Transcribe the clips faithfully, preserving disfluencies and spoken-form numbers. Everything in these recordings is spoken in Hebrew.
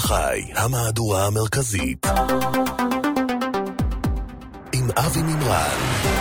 חי, המהדורה המרכזית. עם אבי מימרן.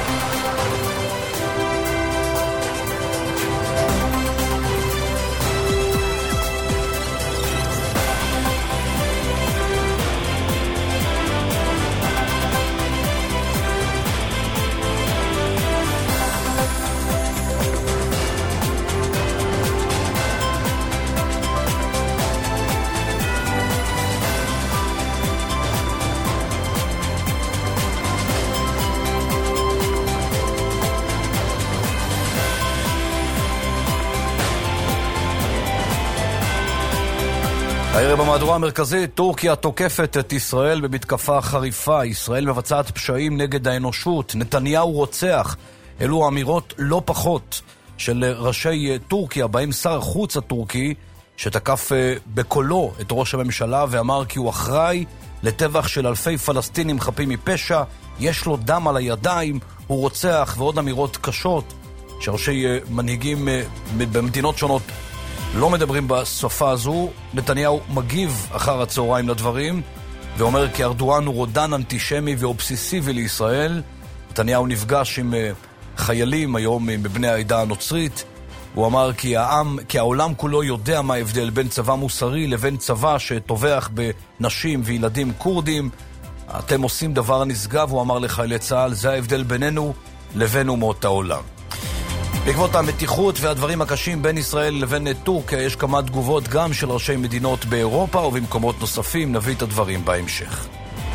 הערב במהדורה המרכזית, טורקיה תוקפת את ישראל במתקפה חריפה. ישראל מבצעת פשעים נגד האנושות. נתניהו רוצח. אלו אמירות לא פחות של ראשי טורקיה, בהם שר החוץ הטורקי, שתקף בקולו את ראש הממשלה ואמר כי הוא אחראי לטבח של אלפי פלסטינים חפים מפשע, יש לו דם על הידיים, הוא רוצח, ועוד אמירות קשות שראשי מנהיגים במדינות שונות לא מדברים בשפה הזו. נתניהו מגיב אחר הצהריים לדברים ואומר כי ארדואן הוא רודן אנטישמי ואובססיבי לישראל. נתניהו נפגש עם חיילים היום מבני העדה הנוצרית. הוא אמר כי העם, כי העולם כולו יודע מה ההבדל בין צבא מוסרי לבין צבא שטובח בנשים וילדים קורדים. אתם עושים דבר נשגב, הוא אמר לחיילי צה"ל, זה ההבדל בינינו לבין אומות העולם. בעקבות המתיחות והדברים הקשים בין ישראל לבין טורקיה, יש כמה תגובות גם של ראשי מדינות באירופה ובמקומות נוספים. נביא את הדברים בהמשך.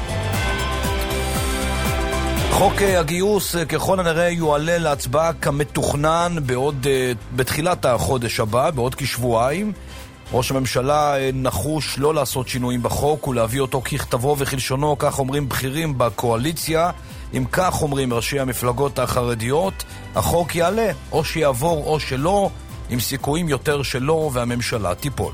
חוק הגיוס ככל הנראה יועלה להצבעה כמתוכנן בעוד, בתחילת החודש הבא, בעוד כשבועיים. ראש הממשלה נחוש לא לעשות שינויים בחוק ולהביא אותו ככתבו וכלשונו, כך אומרים בכירים בקואליציה. אם כך אומרים ראשי המפלגות החרדיות, החוק יעלה, או שיעבור או שלא, עם סיכויים יותר שלא והממשלה תיפול.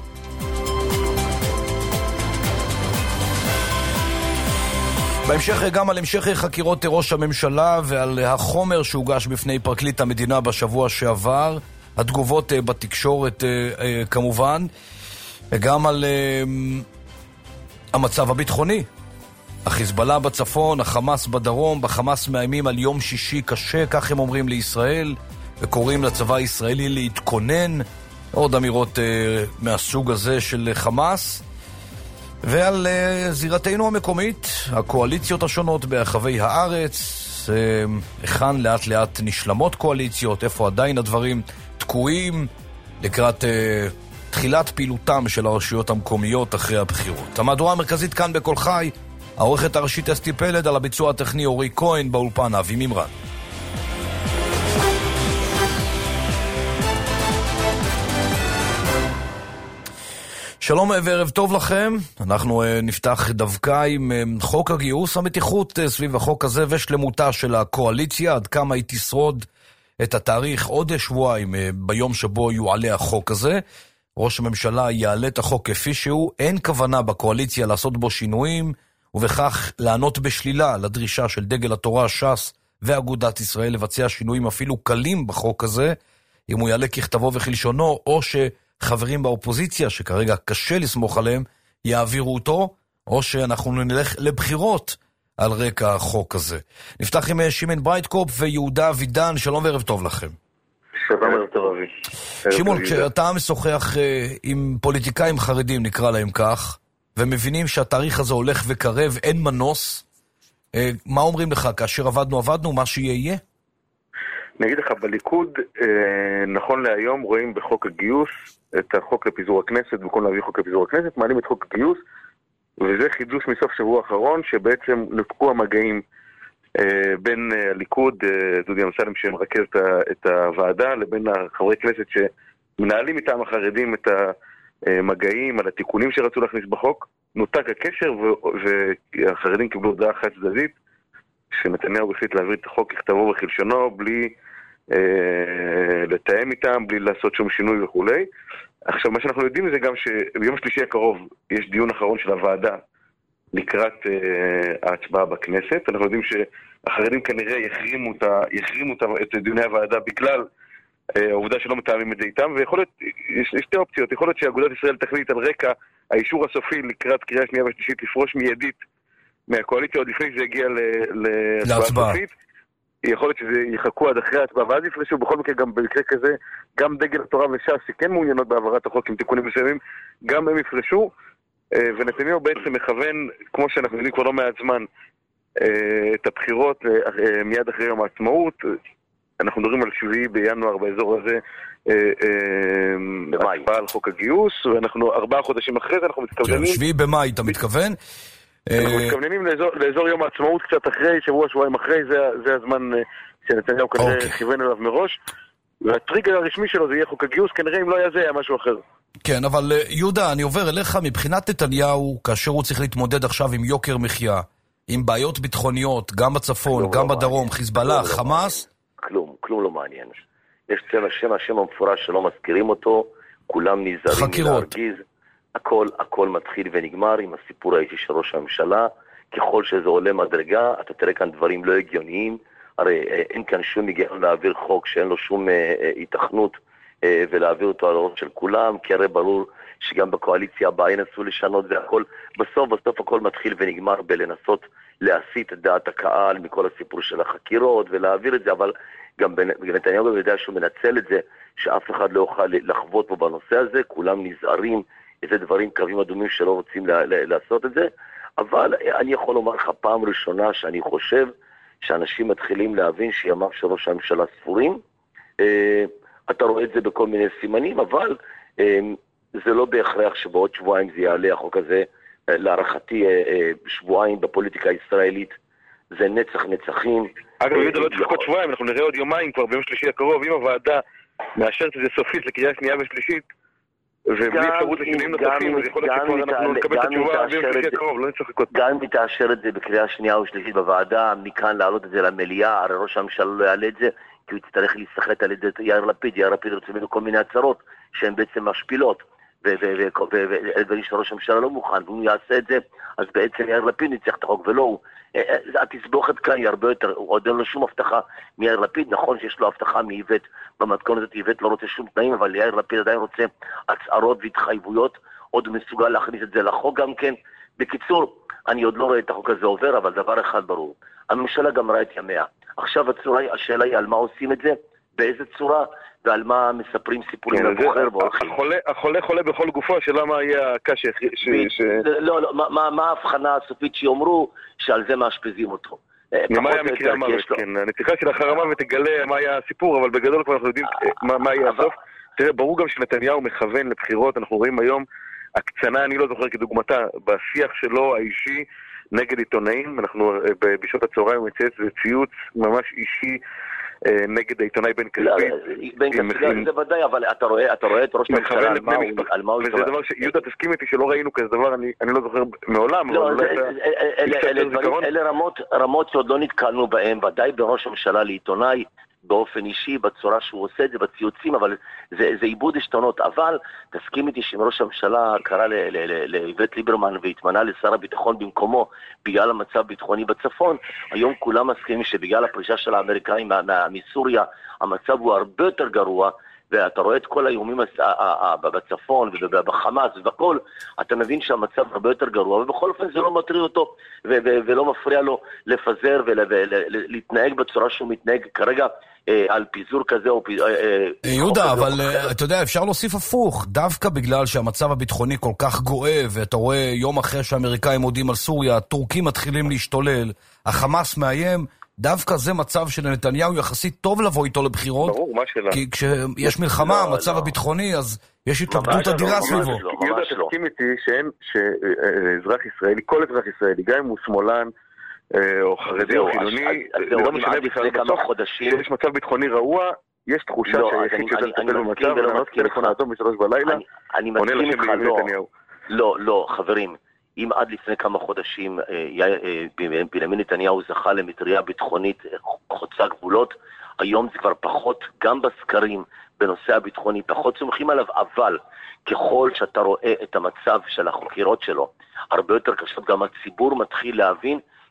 בהמשך גם על המשך חקירות ראש הממשלה ועל החומר שהוגש בפני פרקליט המדינה בשבוע שעבר, התגובות בתקשורת כמובן, וגם על המצב הביטחוני. החיזבאללה בצפון, החמאס בדרום. בחמאס מאיימים על יום שישי קשה, כך הם אומרים לישראל, וקוראים לצבא הישראלי להתכונן. עוד אמירות אה, מהסוג הזה של חמאס. ועל אה, זירתנו המקומית, הקואליציות השונות ברחבי הארץ, אה, היכן לאט לאט נשלמות קואליציות, איפה עדיין הדברים תקועים לקראת אה, תחילת פעילותם של הרשויות המקומיות אחרי הבחירות. המהדורה המרכזית כאן בכל חי, העורכת הראשית אסתי פלד, על הביצוע הטכני אורי כהן, באולפן אבי מימרן. שלום וערב טוב לכם. אנחנו נפתח דווקא עם חוק הגיוס. המתיחות סביב החוק הזה ושלמותה של הקואליציה, עד כמה היא תשרוד את התאריך עוד שבועיים ביום שבו יועלה החוק הזה. ראש הממשלה יעלה את החוק כפי שהוא, אין כוונה בקואליציה לעשות בו שינויים, ובכך לענות בשלילה לדרישה של דגל התורה, ש"ס ואגודת ישראל לבצע שינויים אפילו קלים בחוק הזה, אם הוא יעלה ככתבו וכלשונו, או שחברים באופוזיציה, שכרגע קשה לסמוך עליהם, יעבירו אותו, או שאנחנו נלך לבחירות על רקע החוק הזה. נפתח עם שימן ברייטקופ ויהודה אבידן. שלום וערב טוב לכם. שלום וערב טוב אבי. שימון, כשאתה משוחח עם פוליטיקאים חרדים, נקרא להם כך, ומבינים שהתאריך הזה הולך וקרב, אין מנוס, מה אומרים לך? כאשר עבדנו, עבדנו, מה שיהיה? אני אגיד לך, בליכוד, נכון להיום, רואים בחוק הגיוס את החוק לפיזור הכנסת, במקום להביא חוק לפיזור הכנסת, מעלים את חוק הגיוס, וזה חידוש מסוף שבוע האחרון, שבעצם נפקו המגעים בין הליכוד, דודי אמסלם שמרכז את הוועדה, לבין חברי כנסת שמנהלים איתם החרדים את ה... מגעים על התיקונים שרצו להכניס בחוק. נותק הקשר והחרדים קיבלו הודעה חד צדדית שנתניהו החליט להעביר את החוק ככתבו וכלשונו בלי אה, לתאם איתם, בלי לעשות שום שינוי וכו'. עכשיו מה שאנחנו יודעים זה גם שביום שלישי הקרוב יש דיון אחרון של הוועדה לקראת אה, ההצבעה בכנסת. אנחנו יודעים שהחרדים כנראה יחרימו, את, יחרימו את, את דיוני הוועדה בגלל העובדה שלא מתאמים את זה איתם, ויכול להיות, יש, יש שתי אופציות, יכול להיות שאגודת ישראל תחליט על רקע האישור הסופי לקראת קריאה שנייה ושלישית לפרוש מיידית מהקואליציה עוד לפני שזה יגיע להצבעה סופית. יכול להיות שזה יחכו עד אחרי ההצבעה ואז יפרשו. בכל מקרה גם במקרה כזה, גם דגל התורה וש"ס שכן מעוניינות בעברת החוק עם תיקונים מסוימים, גם הם יפרשו, ונתניהו בעצם מכוון, כמו שאנחנו יודעים כבר לא מעט זמן, את הבחירות מיד אחרי יום העצמאות. אנחנו מדברים על שביעי בינואר באזור הזה, הצבעה על חוק הגיוס, ואנחנו ארבעה חודשים אחרי זה, אנחנו מתכוונים... שביעי במאי, אתה מתכוון? אנחנו מתכוונים לאזור יום העצמאות קצת אחרי, שבוע, שבועיים אחרי, זה הזמן שנתניהו כנראה כיוון אליו מראש, והטריגר הרשמי שלו זה יהיה חוק הגיוס, כנראה אם לא היה זה, היה משהו אחר. כן, אבל יהודה, אני עובר אליך, מבחינת נתניהו, כאשר הוא צריך להתמודד עכשיו עם יוקר מחיה, עם בעיות ביטחוניות, גם בצפון, גם בדרום, חיזבאללה, חמאס, כלום, כלום לא מעניין. יש צבע שם, השם המפורש שלא מזכירים אותו, כולם נזהרים להרגיז, הכל, הכל מתחיל ונגמר עם הסיפור האישי של ראש הממשלה. ככל שזה עולה מדרגה, אתה תראה כאן דברים לא הגיוניים, הרי אין כאן שום היגיון להעביר חוק שאין לו שום התכנות ולהעביר אותו על הראש של כולם, כי הרי ברור שגם בקואליציה הבאה ינסו לשנות זה הכל, בסוף בסוף הכל מתחיל ונגמר בלנסות להסיט את דעת הקהל מכל הסיפור של החקירות ולהעביר את זה, אבל גם נתניהו גם יודע שהוא מנצל את זה, שאף אחד לא יוכל לחוות פה בנושא הזה, כולם נזהרים, איזה דברים קווים אדומים שלא רוצים לעשות את זה, אבל אני יכול לומר לך פעם ראשונה שאני חושב שאנשים מתחילים להבין שימיו של ראש הממשלה ספורים, אתה רואה את זה בכל מיני סימנים, אבל זה לא בהכרח שבעוד שבועיים זה יעלה החוק הזה, להערכתי שבועיים בפוליטיקה הישראלית, זה נצח נצחים. אגב, יהודה לא תחכות שבועיים, אנחנו נראה עוד יומיים כבר ביום שלישי הקרוב, אם הוועדה מאשרת את זה סופית לקריאה שנייה ושלישית, ובלי אפשרות לשינויים נוספים, אז יכול להיות שכבר אנחנו נקבל את התשובה ביום שלישי הקרוב, לא נצטרך לחכות. גם אם היא תאשר את זה בקריאה שנייה ושלישית בוועדה, מכאן להעלות את זה למליאה, הרי ראש הממשלה לא יעלה את זה, כי הוא יצטרך להסתחט על ידי יאיר לפיד, יאיר לפיד רוצה ממנו כל מיני הצהרות שהן בעצם משפילות, ודברים שראש הממשלה לא מוכן, והוא יעשה את זה, אז בעצם יאיר לפיד ניצח את החוק ולא הוא. התסבוכת כאן היא הרבה יותר, הוא עוד אין לו שום הבטחה מיאיר לפיד, נכון שיש לו הבטחה מאיבט, במתכון הזאת איבט לא רוצה שום תנאים, אבל יאיר לפיד עדיין רוצה הצהרות והתחייבויות, עוד מסוגל להכניס את זה לחוק גם כן. בקיצור, אני עוד לא רואה את החוק הזה עובר, אבל דבר אחד ברור, הממשלה גם ראה את ימיה. עכשיו הצורה, השאלה היא על מה עושים את זה, באיזה צורה, ועל מה מספרים סיפורים לבוחר והולכים. החולה חולה בכל גופו, השאלה מה יהיה הקש... לא, לא, מה ההבחנה הסופית שיאמרו שעל זה מאשפזים אותו? מה היה מקרה המוות, כן. הנתיחה של אחר המוות תגלה מה היה הסיפור, אבל בגדול כבר אנחנו יודעים מה יהיה הסוף. תראה, ברור גם שנתניהו מכוון לבחירות, אנחנו רואים היום הקצנה, אני לא זוכר כדוגמתה, בשיח שלו האישי נגד עיתונאים, אנחנו בשעות הצהריים מצייץ וציוץ ממש אישי נגד העיתונאי בן כספית. בן כספית זה ודאי, אבל אתה רואה את ראש הממשלה על מה הוא וזה דבר שיהודה תסכים איתי שלא ראינו כזה דבר, אני לא זוכר מעולם. אלה רמות שעוד לא נתקלנו בהם, ודאי בראש הממשלה לעיתונאי, באופן אישי, בצורה שהוא עושה את זה, בציוצים, אבל זה, זה איבוד השתונות. אבל תסכים איתי שמראש הממשלה קרא לאיווט ליברמן והתמנה לשר הביטחון במקומו בגלל המצב הביטחוני בצפון, היום כולם מסכימים שבגלל הפרישה של האמריקאים מסוריה, המצב הוא הרבה יותר גרוע, ואתה רואה את כל האיומים בצפון ובחמאס ובכל, אתה מבין שהמצב הרבה יותר גרוע, ובכל אופן זה לא מטריד אותו ולא מפריע לו לפזר ולהתנהג בצורה שהוא מתנהג כרגע על פיזור כזה או פיזור... יהודה, אבל אתה יודע, אפשר להוסיף הפוך, דווקא בגלל שהמצב הביטחוני כל כך גואה, ואתה רואה יום אחרי שהאמריקאים מודיעים על סוריה, הטורקים מתחילים להשתולל, החמאס מאיים, דווקא זה מצב שלנתניהו יחסית טוב לבוא איתו לבחירות, ברור, מה שאלה? כי כשיש מלחמה, המצב הביטחוני, אז יש התלבטות אדירה סביבו. יהודה, תסכים איתי שאזרח ישראלי, כל אזרח ישראלי, גם אם הוא שמאלן, או חרדי או חילוני, לא משנה בכלל בסוף, שיש מצב ביטחוני רעוע, יש תחושה שהיחיד שיודע לטפל במצב, ולמנות טלפון האדום בשלוש בלילה, עונה לשם ביבי נתניהו. לא, לא, חברים, אם עד לפני כמה חודשים בנימין נתניהו זכה למטריה ביטחונית חוצה גבולות, היום זה כבר פחות, גם בסקרים בנושא הביטחוני, פחות סומכים עליו, אבל ככל שאתה רואה את המצב של החקירות שלו, הרבה יותר קשות, גם הציבור מתחיל להבין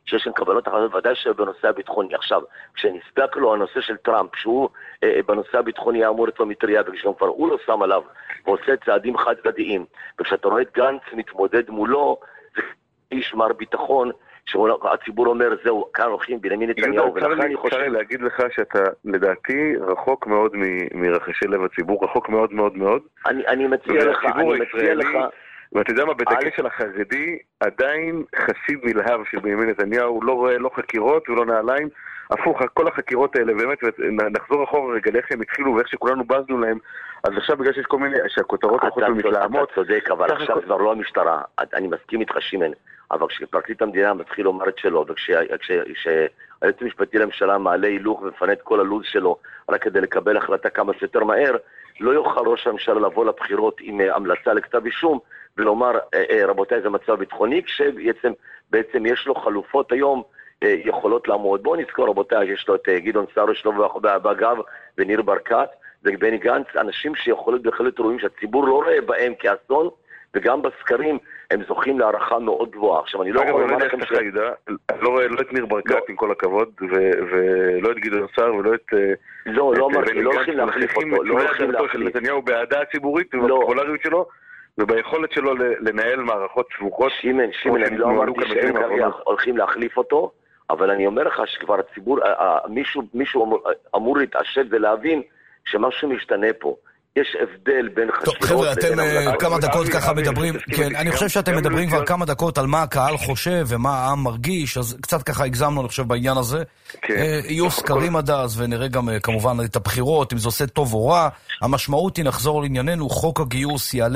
שיש כאן קבלות החלטות, ודאי שבנושא הביטחוני. עכשיו, כשנסתק לו הנושא של טראמפ, שהוא אה, בנושא הביטחוני אמור את המטריה, וכשגם כבר הוא לא שם עליו, ועושה צעדים חד צדדיים, וכשאתה רואה את גנץ מתמודד מולו, זה איש מר ביטחון, שהציבור אומר, זהו, כאן הולכים בנימין נתניהו, ולכן אני חושב... אפשר להגיד לך שאתה, לדעתי, רחוק מאוד מרחשי לב הציבור, רחוק מאוד מאוד מאוד. אני מציע לך, אני מציע לך... ואתה יודע מה, בדגש של החרדי, עדיין חסיד נלהב של בנימין נתניהו, לא רואה לא חקירות ולא נעליים, הפוך, כל החקירות האלה, באמת, נחזור אחורה רגע, איך הם התחילו ואיך שכולנו בזנו להם, אז עכשיו בגלל שיש כל מיני, שהכותרות הולכות ומתלהמות. אתה צודק, אבל עכשיו כבר לא המשטרה, אני מסכים איתך שימן, אבל כשפרקליט המדינה מתחיל לומר את שלו, וכשהיועץ המשפטי לממשלה מעלה הילוך ומפנה את כל הלוז שלו, רק כדי לקבל החלטה כמה שיותר מהר, לא יוכל ראש הממשלה לבוא לבחירות עם המלצה לכתב אישום, ולומר, רבותיי, זה מצב ביטחוני, כשבעצם בעצם יש לו חלופות היום, יכולות לעמוד. בואו נזכור, רבותיי, יש לו את גדעון סער, יש לו בגב, וניר ברקת, ובני גנץ, אנשים שיכולים בהחלט רואים שהציבור לא רואה בהם כאסון, וגם בסקרים הם זוכים להערכה מאוד גבוהה. עכשיו, אני לא יכול לומר לכם ש... אני לא רואה לא את ניר ברקת עם כל הכבוד, ולא את גדעון סער, ולא את... לא, לא אמרתי, לא הולכים להחליף אותו, לא הולכים להחליף. נתניהו באהדה הציבורית ובפופולריות שלו, וביכולת שלו לנהל מערכות סבוכות. שימן, שימן, אני לא אמרתי שהם הולכים להחליף אותו, אבל אני אומר לך שכבר הציבור, מישהו אמור להתעשת ולהבין שמשהו משתנה פה. יש הבדל בין חקירות... טוב, חבר'ה, אתם כמה דקות ככה מדברים, כן, אני חושב שאתם מדברים כבר כמה דקות על מה הקהל חושב ומה העם מרגיש, אז קצת ככה הגזמנו, אני חושב, בעניין הזה. יהיו סקרים עד אז, ונראה גם כמובן את הבחירות, אם זה עושה טוב או רע. המשמעות היא, נחזור לענייננו, חוק הגיוס יעלה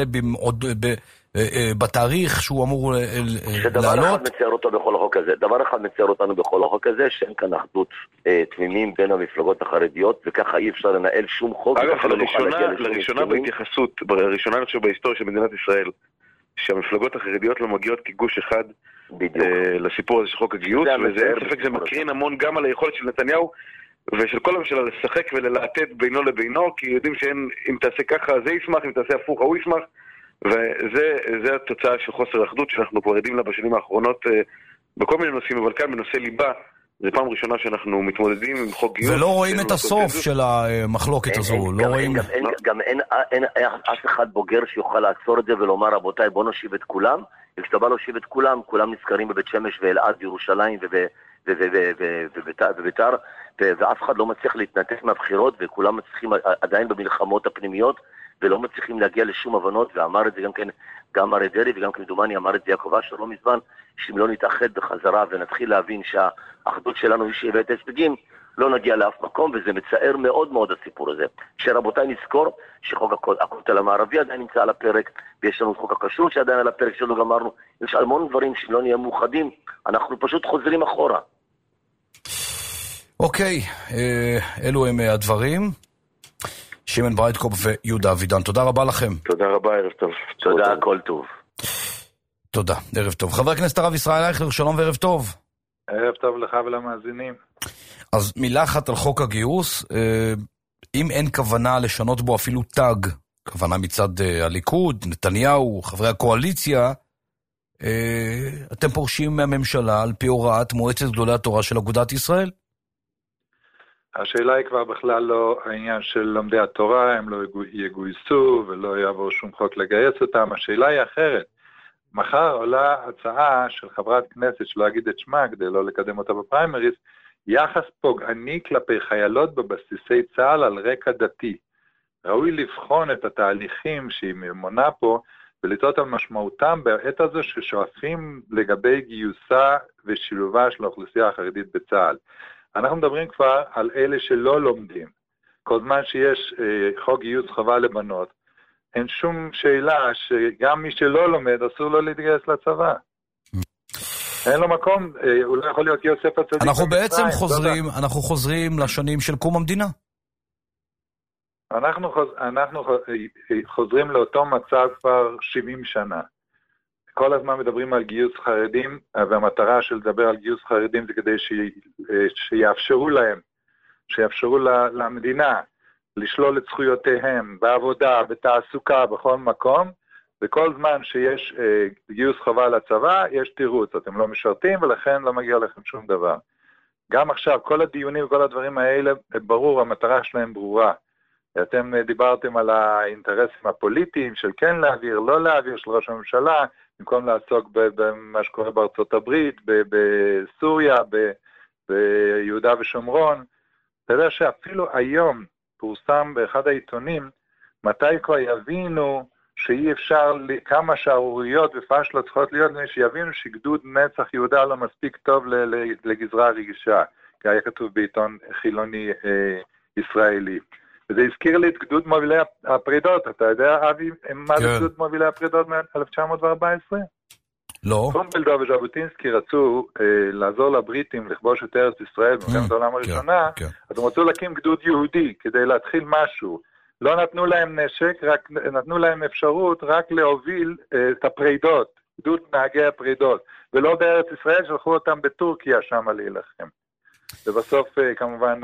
בתאריך שהוא אמור לעלות. שדבר אחד מצייר אותו בכל החוק הזה, דבר אחד מצייר אותנו בכל החוק הזה, שאין כאן אחדות תמימים בין המפלגות החרדיות, וככה אי אפשר לנהל שום חוק. אגב, לראשונה בהתייחסות, לראשונה אני חושב בהיסטוריה של מדינת ישראל, שהמפלגות החרדיות לא מגיעות כגוש אחד לסיפור הזה של חוק הגיוס, וזה אין ספק, זה מקרין המון גם על היכולת של נתניהו, ושל כל הממשלה לשחק וללהטט בינו לבינו, כי יודעים שאם תעשה ככה זה ישמח, אם תעשה הפוך הוא ישמח, וזה התוצאה של חוסר אחדות שאנחנו כבר עדים לה בשנים האחרונות בכל מיני נושאים, אבל כאן בנושא ליבה זה פעם ראשונה שאנחנו מתמודדים עם חוק גיוס. ולא רואים את הסוף של המחלוקת הזו, לא רואים... גם אין אף אחד בוגר שיוכל לעצור את זה ולומר, רבותיי, בוא נושיב את כולם, וכשאתה בא להושיב את כולם, כולם נזכרים בבית שמש ואלעד בירושלים וביתר, ואף אחד לא מצליח להתנתק מהבחירות, וכולם מצליחים עדיין במלחמות הפנימיות, ולא מצליחים להגיע לשום הבנות, ואמר את זה גם כן, גם אריה דרעי וגם כמדומני אמר את זה יעקב אשר לא מזמן, שאם לא נתאחד בחזרה ונתחיל להבין שהאחדות שלנו היא שהביא את ההספגים, לא נגיע לאף מקום, וזה מצער מאוד מאוד הסיפור הזה. שרבותיי נזכור שחוק הכותל המערבי עדיין נמצא על הפרק, ויש לנו חוק הכשרות שעדיין על הפרק שלנו גמרנו, יש המון דברים שלא נהיה מאוחדים, אנחנו פשוט חוזרים אחורה. אוקיי, אלו הם הדברים. שימן ברייטקופ ויהודה אבידן, תודה רבה לכם. תודה רבה, ערב טוב. תודה, הכל טוב. תודה, ערב טוב. חבר הכנסת הרב ישראל אייכלר, שלום וערב טוב. ערב טוב לך ולמאזינים. אז מילה אחת על חוק הגיוס, אם אין כוונה לשנות בו אפילו תג, כוונה מצד הליכוד, נתניהו, חברי הקואליציה, אתם פורשים מהממשלה על פי הוראת מועצת גדולי התורה של אגודת ישראל? השאלה היא כבר בכלל לא העניין של לומדי התורה, הם לא יגויסו ולא יעבור שום חוק לגייס אותם, השאלה היא אחרת. מחר עולה הצעה של חברת כנסת, שלא אגיד את שמה כדי לא לקדם אותה בפריימריס, יחס פוגעני כלפי חיילות בבסיסי צה"ל על רקע דתי. ראוי לבחון את התהליכים שהיא מונה פה, ולטעות על משמעותם בעת הזו ששואפים לגבי גיוסה ושילובה של האוכלוסייה החרדית בצה"ל. אנחנו מדברים כבר על אלה שלא לומדים. כל זמן שיש אה, חוק גיוס חובה לבנות, אין שום שאלה שגם מי שלא לומד אסור לו להתגייס לצבא. אין לו מקום, אה, הוא לא יכול להיות יוסף הצדיק. אנחנו בעצם חוזרים, אנחנו חוזרים לשנים של קום המדינה. אנחנו, חוז, אנחנו חוזרים לאותו מצב כבר שבעים שנה. כל הזמן מדברים על גיוס חרדים, והמטרה של לדבר על גיוס חרדים זה כדי ש... שיאפשרו להם, שיאפשרו למדינה לשלול את זכויותיהם בעבודה, בתעסוקה, בכל מקום, וכל זמן שיש אה, גיוס חובה לצבא, יש תירוץ, אתם לא משרתים ולכן לא מגיע לכם שום דבר. גם עכשיו, כל הדיונים וכל הדברים האלה, ברור, המטרה שלהם ברורה. אתם דיברתם על האינטרסים הפוליטיים של כן להעביר, לא להעביר, של ראש הממשלה, במקום לעסוק במה שקורה בארצות הברית, בסוריה, ביהודה ושומרון. אתה יודע שאפילו היום פורסם באחד העיתונים, מתי כבר יבינו שאי אפשר, כמה שערוריות ופשלות צריכות להיות, שיבינו שגדוד נצח יהודה לא מספיק טוב לגזרה רגישה, כי היה כתוב בעיתון חילוני אה, ישראלי. וזה הזכיר לי את גדוד מובילי הפרידות. אתה יודע, אבי, מה זה גדוד מובילי הפרידות מ-אלף תשע מאות וארבע עשרה? לא. טרומפלדור וז'בוטינסקי רצו אה, לעזור לבריטים לכבוש את ארץ ישראל במלחמת העולם הראשונה, כן, כן. אז הם רצו להקים גדוד יהודי כדי להתחיל משהו. לא נתנו להם נשק, רק נתנו להם אפשרות רק להוביל אה, את הפרידות, גדוד נהגי הפרידות, ולא בארץ ישראל, שלחו אותם בטורקיה שם להילחם. ובסוף כמובן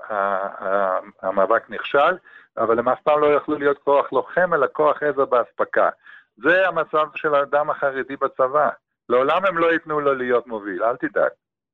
המאבק נכשל, אבל הם אף פעם לא יכלו להיות כוח לוחם, אלא כוח עזר בהספקה. זה המצב של האדם החרדי בצבא. לעולם הם לא ייתנו לו להיות מוביל, אל תדאג.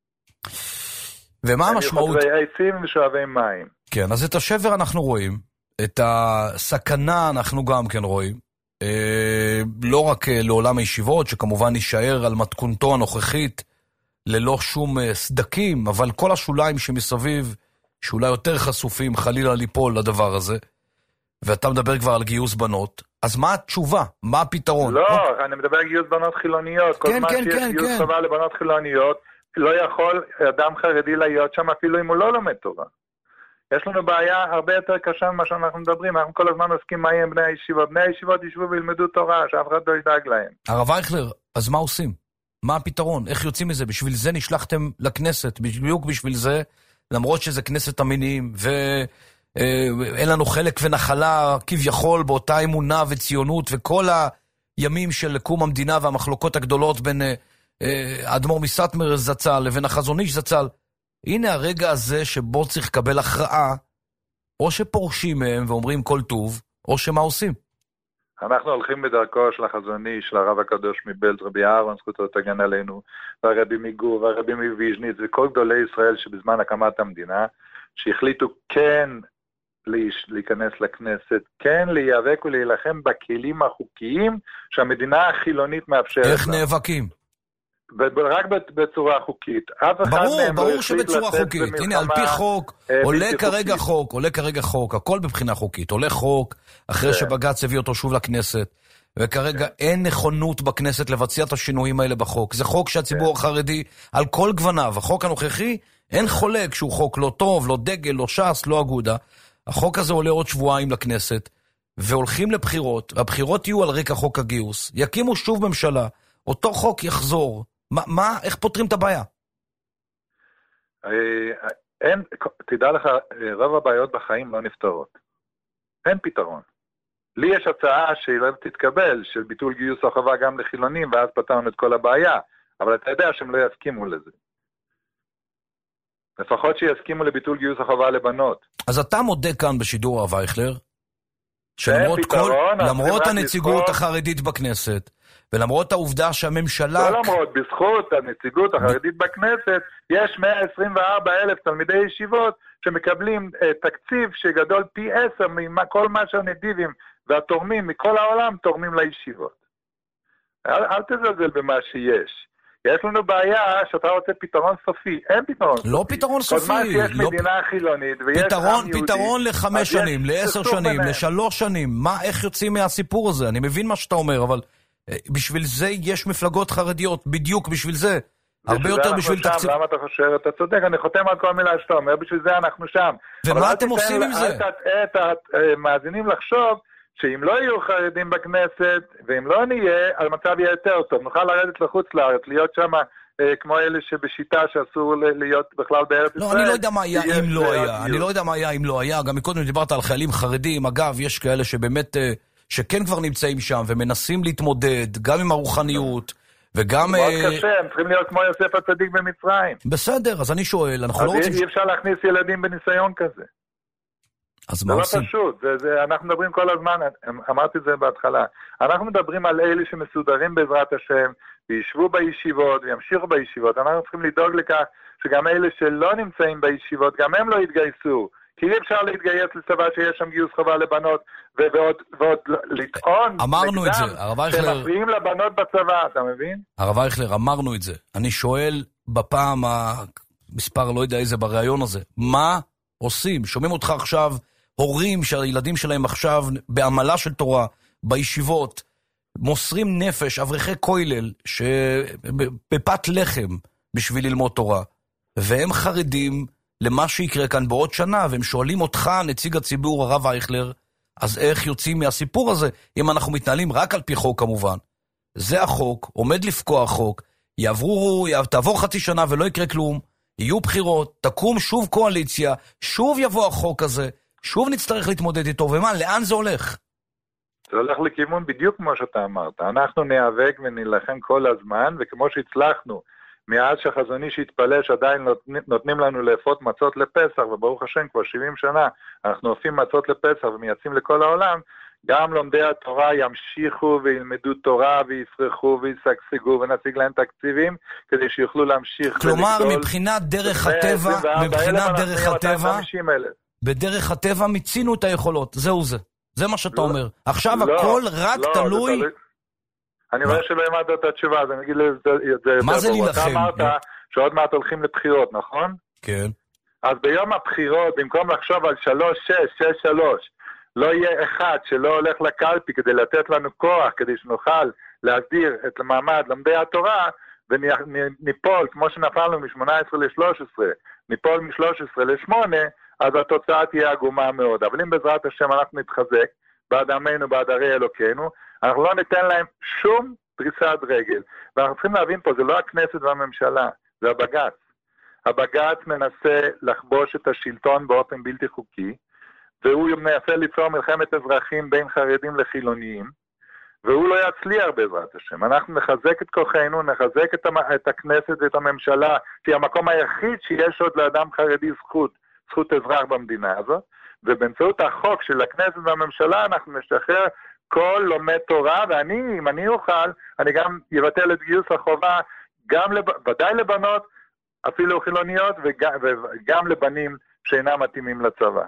ומה המשמעות? הם חוטבי עצים ושואבי מים. כן, אז את השבר אנחנו רואים, את הסכנה אנחנו גם כן רואים, לא רק לעולם הישיבות, שכמובן יישאר על מתכונתו הנוכחית, ללא שום סדקים, אבל כל השוליים שמסביב, שאולי יותר חשופים חלילה ליפול לדבר הזה, ואתה מדבר כבר על גיוס בנות, אז מה התשובה? מה הפתרון? לא, או? אני מדבר על גיוס בנות חילוניות, כל כן, מה כן, שיש כן, גיוס כן. חובה לבנות חילוניות, לא יכול אדם חרדי להיות שם אפילו אם הוא לא לומד תורה. יש לנו בעיה הרבה יותר קשה ממה שאנחנו מדברים, אנחנו כל הזמן עוסקים מה יהיה עם בני הישיבות, בני הישיבות ישבו וילמדו תורה, שאף אחד לא ידאג להם. הרב אייכלר, אז מה עושים? מה הפתרון? איך יוצאים מזה? בשביל זה נשלחתם לכנסת, בדיוק בשביל זה, למרות שזה כנסת המיניים, ואין לנו חלק ונחלה כביכול באותה אמונה וציונות, וכל הימים של קום המדינה והמחלוקות הגדולות בין האדמו"ר מסאטמר זצ"ל לבין החזון איש זצ"ל. הנה הרגע הזה שבו צריך לקבל הכרעה, או שפורשים מהם ואומרים כל טוב, או שמה עושים? אנחנו הולכים בדרכו של החזון איש, של הרב הקדוש מבלז, רבי אהרון, זכותו תגן עלינו, והרבי מגור, והרבי מוויז'ניץ, וכל גדולי ישראל שבזמן הקמת המדינה, שהחליטו כן להיכנס לכנסת, כן להיאבק ולהילחם בכלים החוקיים שהמדינה החילונית מאפשרת. איך נאבקים? רק בצורה חוקית. ברור, ברור שבצורה חוקית. הנה, על פי חוק, עולה כרגע חוק, עולה כרגע חוק, הכל בבחינה חוקית. עולה חוק, אחרי שבג"ץ הביא אותו שוב לכנסת, וכרגע אין נכונות בכנסת לבצע את השינויים האלה בחוק. זה חוק שהציבור החרדי, על כל גווניו, החוק הנוכחי, אין חולק שהוא חוק לא טוב, לא דגל, לא ש"ס, לא אגודה. החוק הזה עולה עוד שבועיים לכנסת, והולכים לבחירות, והבחירות יהיו על רקע חוק הגיוס, יקימו שוב ממשלה, אותו חוק יחזור. מה, מה, איך פותרים את הבעיה? אין, תדע לך, רוב הבעיות בחיים לא נפתרות. אין פתרון. לי יש הצעה שהיא לא תתקבל, של ביטול גיוס החובה גם לחילונים, ואז פתרנו את כל הבעיה. אבל אתה יודע שהם לא יסכימו לזה. לפחות שיסכימו לביטול גיוס החובה לבנות. אז אתה מודה כאן בשידור הרב אייכלר, שלמרות כל, למרות הנציגות החרדית בכנסת, ולמרות העובדה שהממשלה... לא למרות, בזכות הנציגות החרדית בכנסת, יש מאה עשרים וארבעה אלף תלמידי ישיבות שמקבלים uh, תקציב שגדול פי עשר מכל מה שהנדיבים והתורמים מכל העולם תורמים לישיבות. אל, אל תזלזל במה שיש. יש לנו בעיה שאתה רוצה פתרון סופי. אין פתרון סופי. לא פתרון סופי. כל מה שיש לא... מדינה חילונית ויש פתרון, עם יהודי. פתרון לחמש שנים, לעשר שנים, ביניהם. לשלוש שנים. מה, איך יוצאים מהסיפור הזה? אני מבין מה שאתה אומר, אבל בשביל זה יש מפלגות חרדיות, בדיוק בשביל זה. הרבה יותר בשביל תקציב. למה אתה חושב? אתה צודק, אני חותם על כל מילה שאתה אומר, בשביל זה אנחנו שם. ומה אתם עושים עם זה? את המאזינים לחשוב שאם לא יהיו חרדים בכנסת, ואם לא נהיה, המצב יהיה יותר טוב. נוכל לרדת לחוץ לארץ, להיות שם כמו אלה שבשיטה שאסור להיות בכלל בארץ ישראל. לא, אני לא יודע מה היה אם לא היה. אני לא יודע מה היה אם לא היה. גם מקודם דיברת על חיילים חרדים. אגב, יש כאלה שבאמת, שכן כבר נמצאים שם, ומנסים להתמודד, גם עם הרוחניות, וגם... מאוד קשה, הם צריכים להיות כמו יוסף הצדיק במצרים. בסדר, אז אני שואל, אנחנו לא רוצים... אז אי אפשר להכניס ילדים בניסיון כזה. אז מה עושים? זה לא פשוט, זה, זה, אנחנו מדברים כל הזמן, אמרתי את זה בהתחלה, אנחנו מדברים על אלה שמסודרים בעזרת השם, וישבו בישיבות, וימשיכו בישיבות, אנחנו צריכים לדאוג לכך שגם אלה שלא נמצאים בישיבות, גם הם לא יתגייסו, כי אי אפשר להתגייס לצבא שיש שם גיוס חובה לבנות, ועוד, ועוד לטעון אמרנו את זה, הרב אייכלר, שמפריעים לבנות בצבא, אתה מבין? הרב אייכלר, אמרנו את זה. אני שואל בפעם המספר, לא יודע איזה, בריאיון הזה, מה עושים? שומעים אותך עכשיו, הורים שהילדים שלהם עכשיו בעמלה של תורה, בישיבות, מוסרים נפש, אברכי כולל, שבפת לחם בשביל ללמוד תורה, והם חרדים למה שיקרה כאן בעוד שנה, והם שואלים אותך, נציג הציבור, הרב אייכלר, אז איך יוצאים מהסיפור הזה, אם אנחנו מתנהלים רק על פי חוק כמובן? זה החוק, עומד לפקוע החוק, יעברו, תעבור חצי שנה ולא יקרה כלום, יהיו בחירות, תקום שוב קואליציה, שוב יבוא החוק הזה, שוב נצטרך להתמודד איתו, ומה, לאן זה הולך? זה הולך לכיוון בדיוק כמו שאתה אמרת, אנחנו ניאבק ונלחם כל הזמן, וכמו שהצלחנו, מאז שחזון איש התפלל שעדיין נותנים לנו לאפות מצות לפסח, וברוך השם כבר שבעים שנה אנחנו אופים מצות לפסח ומייצאים לכל העולם, גם לומדי התורה ימשיכו וילמדו תורה ויפרחו וישגשגו ונשיג להם תקציבים כדי שיוכלו להמשיך. כלומר, מבחינת דרך הטבע, מבחינת דרך הטבע, בדרך הטבע מיצינו את היכולות, זהו זה. זה מה שאתה אומר. עכשיו הכל רק תלוי... אני רואה שלא ימדת את התשובה, אז אני אגיד את זה... מה זה להילחם? אתה אמרת שעוד מעט הולכים לבחירות, נכון? כן. אז ביום הבחירות, במקום לחשוב על שלוש, שש, שש, שלוש, לא יהיה אחד שלא הולך לקלפי כדי לתת לנו כוח, כדי שנוכל להסדיר את המעמד למדי התורה, וניפול, כמו שנפלנו מ-שמונה עשרה ל-שלוש עשרה, ניפול מ-שלוש עשרה ל-שמונה, אז התוצאה תהיה עגומה מאוד. אבל אם בעזרת השם אנחנו נתחזק, בעד עמנו, בעד ערי אלוקינו, אנחנו לא ניתן להם שום דריסת רגל. ואנחנו צריכים להבין פה, זה לא הכנסת והממשלה, זה הבג"ץ. הבג"ץ מנסה לחבוש את השלטון באופן בלתי חוקי, והוא מנסה ליצור מלחמת אזרחים בין חרדים לחילוניים, והוא לא יצליח בעזרת השם. אנחנו נחזק את כוחנו, נחזק את, המ... את הכנסת ואת הממשלה, שהיא המקום היחיד שיש עוד לאדם חרדי זכות, זכות אזרח במדינה הזאת, ובאמצעות החוק של הכנסת והממשלה אנחנו נשחרר כל לומד תורה, ואני, אם אני אוכל, אני גם יבטל את גיוס החובה, גם לב... ודאי לבנות, אפילו חילוניות, וגם, וגם לבנים שאינם מתאימים לצבא.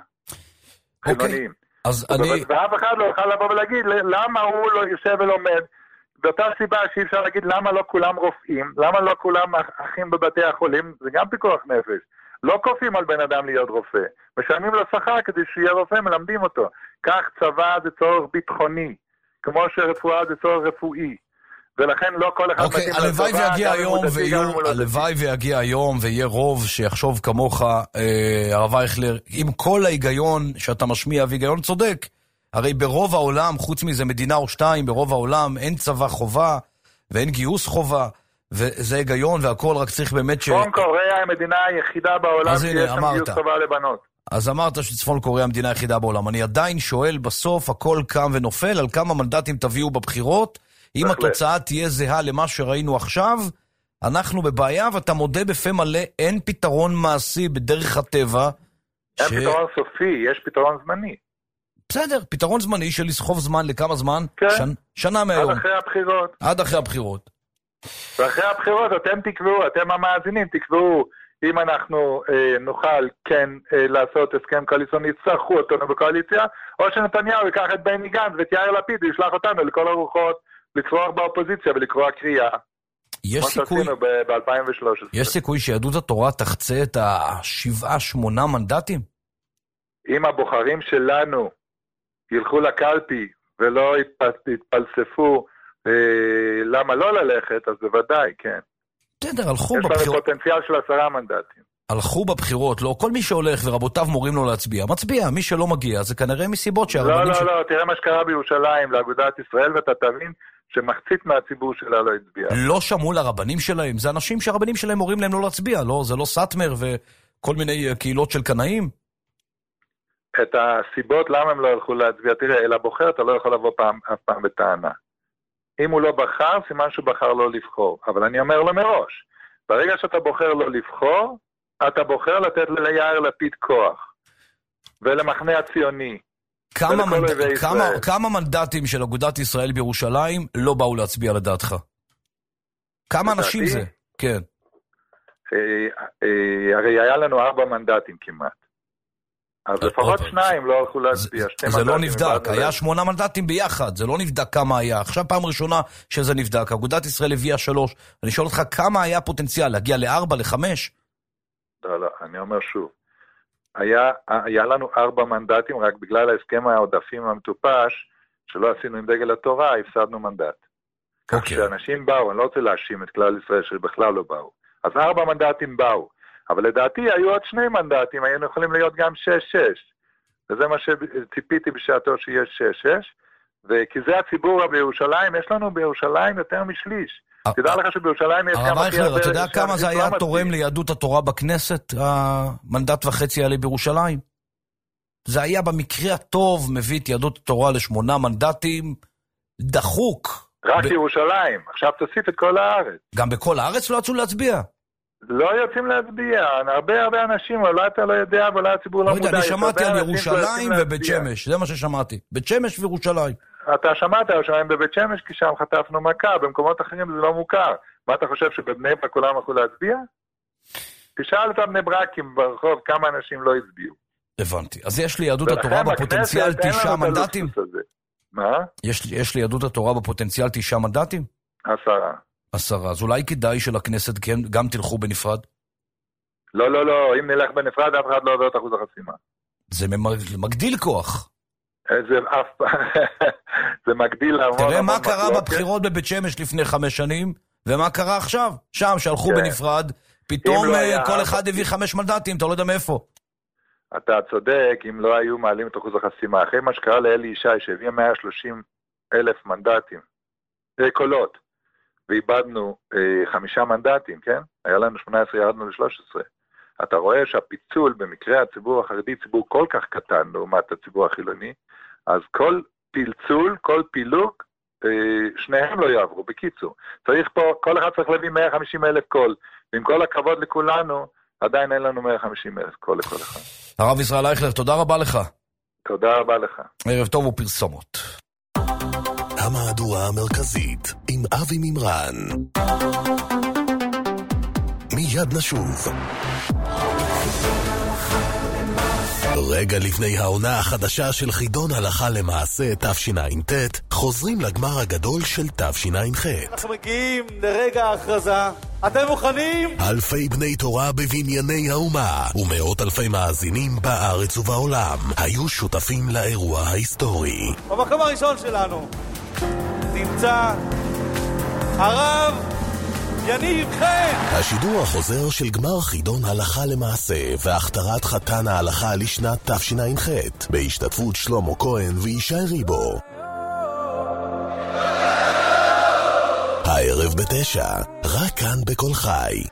חילוניים. אז אני... ואף אחד לא יוכל לבוא ולהגיד, למה הוא לא יושב ולומד? באותה סיבה שאי אפשר להגיד, למה לא כולם רופאים? למה לא כולם אחים בבתי החולים? זה גם פיקוח נפש. לא כופים על בן אדם להיות רופא. משלמים לו שכר כדי שיהיה רופא, מלמדים אותו. כך צבא זה צורך ביטחוני, כמו שרפואה זה צורך רפואי. ולכן לא כל אחד מתאים לצבא. הלוואי ויגיע היום, הלוואי ויגיע היום ויהיה רוב שיחשוב כמוך, הרב אייכלר, עם כל ההיגיון שאתה משמיע, והיגיון צודק. הרי ברוב העולם, חוץ מזה מדינה או שתיים, ברוב העולם אין צבא חובה ואין גיוס חובה. וזה היגיון והכל, רק צריך באמת ש... צפון קוריאה היא המדינה היחידה בעולם שיש שם גיוס חובה לבנות. אז אמרת שצפון קוריאה המדינה היחידה בעולם. אני עדיין שואל בסוף, הכל קם ונופל, על כמה מנדטים תביאו בבחירות. אם התוצאה תהיה זהה למה שראינו עכשיו, אנחנו בבעיה, ואתה מודה בפה מלא, אין פתרון מעשי בדרך הטבע. אין ש... פתרון סופי, יש פתרון זמני. בסדר, פתרון זמני של לסחוב זמן לכמה זמן? כן. שנ... שנה מהיום. עד אחרי הבחירות. עד אחרי הבחירות. ואחרי הבחירות אתם תקבעו, אתם המאזינים תקבעו, אם אנחנו אה, נוכל כן אה, לעשות הסכם קואליציוני, יצטרכו אותנו בקואליציה, או שנתניהו ייקח את בני גנץ ואת יאיר לפיד וישלח אותנו לכל הרוחות, לצרוח באופוזיציה ולקרוא קריאה. יש סיכוי, ב-אלפיים ושלוש עשרה. יש סיכוי שיהדות התורה תחצה את השבעה, שמונה מנדטים? אם הבוחרים שלנו ילכו לקלפי ולא יתפלספו אה, למה לא ללכת, אז בוודאי, כן. בסדר, הלכו יש בבחירות. יש לנו פוטנציאל של עשרה מנדטים. הלכו בבחירות, לא, כל מי שהולך ורבותיו מורים לו להצביע, מצביע, מי שלא מגיע, זה כנראה מסיבות שהרבנים... לא, ש... לא, לא, תראה מה שקרה בירושלים לאגודת ישראל, ואתה תבין שמחצית מהציבור שלה לא הצביע. לא שמעו לרבנים שלהם, זה אנשים שהרבנים שלהם מורים להם לא להצביע, לא, זה לא סאטמר וכל מיני קהילות של קנאים. את הסיבות למה הם לא הלכו להצביע, תראה, אל הבוחר אתה לא יכול לבוא פעם, אף פעם בטענה. אם הוא לא בחר, סימן שהוא בחר לא לבחור. אבל אני אומר לו מראש, ברגע שאתה בוחר לא לבחור, אתה בוחר לתת ליאיר לפיד כוח. ולמחנה הציוני. כמה, מנד... כמה, כמה מנדטים של אגודת ישראל בירושלים לא באו להצביע לדעתך? כמה אנשים זה? כן. הרי היה לנו ארבע מנדטים כמעט. אז לפחות שניים לא הלכו להצביע. זה לא נבדק, היה שמונה מנדטים ביחד, זה לא נבדק כמה היה. עכשיו פעם ראשונה שזה נבדק, אגודת ישראל הביאה שלוש. אני שואל אותך כמה היה פוטנציאל, להגיע לארבע, לחמש? לא, לא, אני אומר שוב. היה, היה לנו ארבע מנדטים, רק בגלל ההסכם העודפים המטופש, שלא עשינו עם דגל התורה, הפסדנו מנדט. כך שאנשים באו, אני לא רוצה להאשים את כלל ישראל שבכלל לא באו. אז ארבע מנדטים באו. אבל לדעתי היו עוד שני מנדטים, היינו יכולים להיות גם שש שש. וזה מה שציפיתי בשעתו שיש שש שש. וכי זה הציבור בירושלים, יש לנו בירושלים יותר משליש. תדע לך שבירושלים יש כמה... הרב אייכלר, אתה יודע כמה זה היה תורם ליהדות התורה בכנסת, המנדט וחצי האלה בירושלים? זה היה במקרה הטוב, מביא את יהדות התורה לשמונה מנדטים, דחוק. רק ירושלים, עכשיו תוסיף את כל הארץ. גם בכל הארץ לא יצאו להצביע? לא יוצאים להצביע, הרבה הרבה אנשים, אולי אתה לא יודע, ואולי הציבור לא מודע. אני שמעתי על ירושלים ובית שמש, זה מה ששמעתי. בית שמש וירושלים. אתה שמעת על ירושלים בבית שמש, כי שם חטפנו מכה, במקומות אחרים זה לא מוכר. מה אתה חושב, שבבני ברק כולם הלכו להצביע? תשאל את הבני ברקים ברחוב, כמה אנשים לא הצביעו. הבנתי. אז יש לי יהדות התורה בפוטנציאל תשעה מנדטים? מה? יש לי יהדות התורה בפוטנציאל תשעה מנדטים? עשרה. עשרה. אז אולי כדאי שלכנסת גם תלכו בנפרד? לא, לא, לא. אם נלך בנפרד, אף אחד לא עובר את אחוז החסימה. זה מגדיל כוח. זה אף... זה מגדיל המון... תראה מה קרה בבחירות בבית שמש לפני חמש שנים, ומה קרה עכשיו? שם, שהלכו בנפרד, פתאום כל אחד הביא חמש מנדטים, אתה לא יודע מאיפה. אתה צודק, אם לא היו מעלים את אחוז החסימה. אחרי מה שקרה לאלי ישי, שהביא מאה ושלושים אלף מנדטים, קולות, ואיבדנו אה, חמישה מנדטים, כן? היה לנו שמונה עשרה, ירדנו ל-שלוש עשרה. אתה רואה שהפיצול במקרה הציבור החרדי, ציבור כל כך קטן לעומת הציבור החילוני, אז כל פלצול, כל פילוג, אה, שניהם לא יעברו. בקיצור, צריך פה, כל אחד צריך להביא מאה וחמישים אלף קול, ועם כל הכבוד לכולנו, עדיין אין לנו מאה וחמישים אלף קול לכל אחד. הרב ישראל אייכלר, תודה רבה לך. תודה רבה לך. ערב טוב ופרסומות. המהדורה המרכזית עם אבי מימרן. מיד נשוב. רגע לפני העונה החדשה של חידון הלכה למעשה תשע"ט, חוזרים לגמר הגדול של תשע"ח. אנחנו מגיעים לרגע ההכרזה. אתם מוכנים? אלפי בני תורה בבנייני האומה ומאות אלפי מאזינים בארץ ובעולם היו שותפים לאירוע ההיסטורי. במקום הראשון שלנו נמצא הרב יניב חן. השידור החוזר של גמר חידון הלכה למעשה והכתרת חתן ההלכה לשנת תשע"ח בהשתתפות שלמה כהן וישי ריבו. הערב בתשע, רק כאן בכל חי.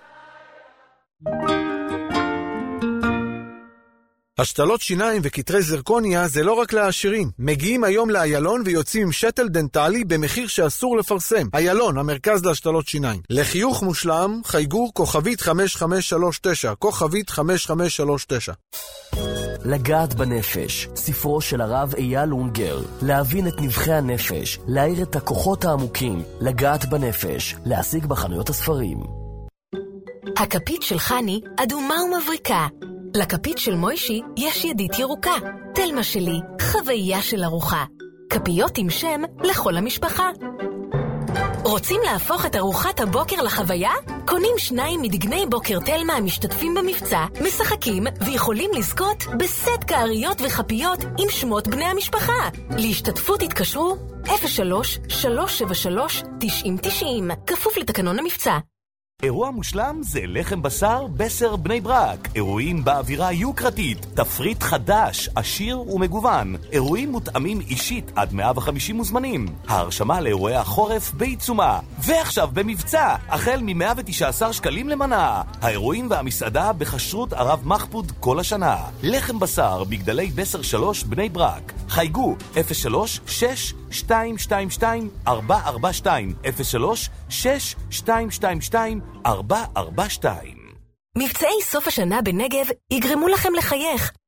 השתלות שיניים וכתרי זרקוניה זה לא רק לעשירים. מגיעים היום לאיילון ויוצאים עם שטל דנטלי במחיר שאסור לפרסם. איילון, המרכז להשתלות שיניים. לחיוך מושלם, חייגו כוכבית חמש חמש שלוש תשע, כוכבית חמש חמש שלוש תשע. לגעת בנפש, ספרו של הרב אייל אונגר. להבין את נבחי הנפש, להאיר את הכוחות העמוקים. לגעת בנפש, להשיג בחנויות הספרים. הכפית של חני אדומה ומבריקה. לכפית של מוישי יש ידית ירוקה. תלמה שלי, חוויה של ארוחה. כפיות עם שם לכל המשפחה. רוצים להפוך את ארוחת הבוקר לחוויה? קונים שניים מדגני בוקר תלמה המשתתפים במבצע, משחקים ויכולים לזכות בסט קעריות וחפיות עם שמות בני המשפחה. להשתתפות התקשרו אפס שלוש שלוש שבע שלוש תשעים תשעים, כפוף לתקנון המבצע. אירוע מושלם זה לחם בשר בסר בני ברק. אירועים באווירה יוקרתית, תפריט חדש, עשיר ומגוון. אירועים מותאמים אישית עד מאה וחמישים מוזמנים. ההרשמה לאירועי החורף בעיצומה. ועכשיו במבצע, החל מ-מאה ותשע עשרה שקלים למנה. האירועים והמסעדה בחשרות ערב מחפוד כל השנה. לחם בשר בגדלי בסר שלוש בני ברק. חייגו אפס שלוש שש שתיים שתיים שתיים ארבע ארבע שתיים אפס שלוש שש שתיים שתיים שתיים ארבע ארבע שתיים. מבצעי סוף השנה בנגב יגרמו לכם לחייך.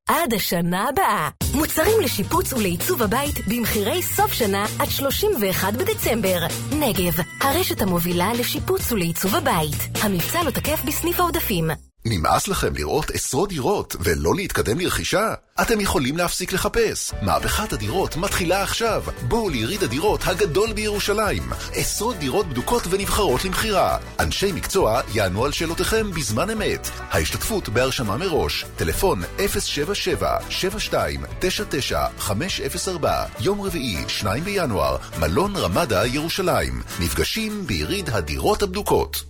עד השנה הבאה. מוצרים לשיפוץ ולעיצוב הבית במחירי סוף שנה עד שלושים ואחד בדצמבר. נגב, הרשת המובילה לשיפוץ ולעיצוב הבית. המבצע לא תקף בסניף העודפים. נמאס לכם לראות עשרות דירות ולא להתקדם לרכישה? אתם יכולים להפסיק לחפש. מהפכת הדירות מתחילה עכשיו. בואו ליריד הדירות הגדול בירושלים. עשרות דירות בדוקות ונבחרות למחירה. אנשי מקצוע יענו על שאלותיכם בזמן אמת. ההשתתפות בהרשמה מראש. טלפון אפס שבע שבע שבע שתיים תשע תשע חמש אפס ארבע. יום רביעי, שניים בינואר, מלון רמדה ירושלים. נפגשים ביריד הדירות הבדוקות.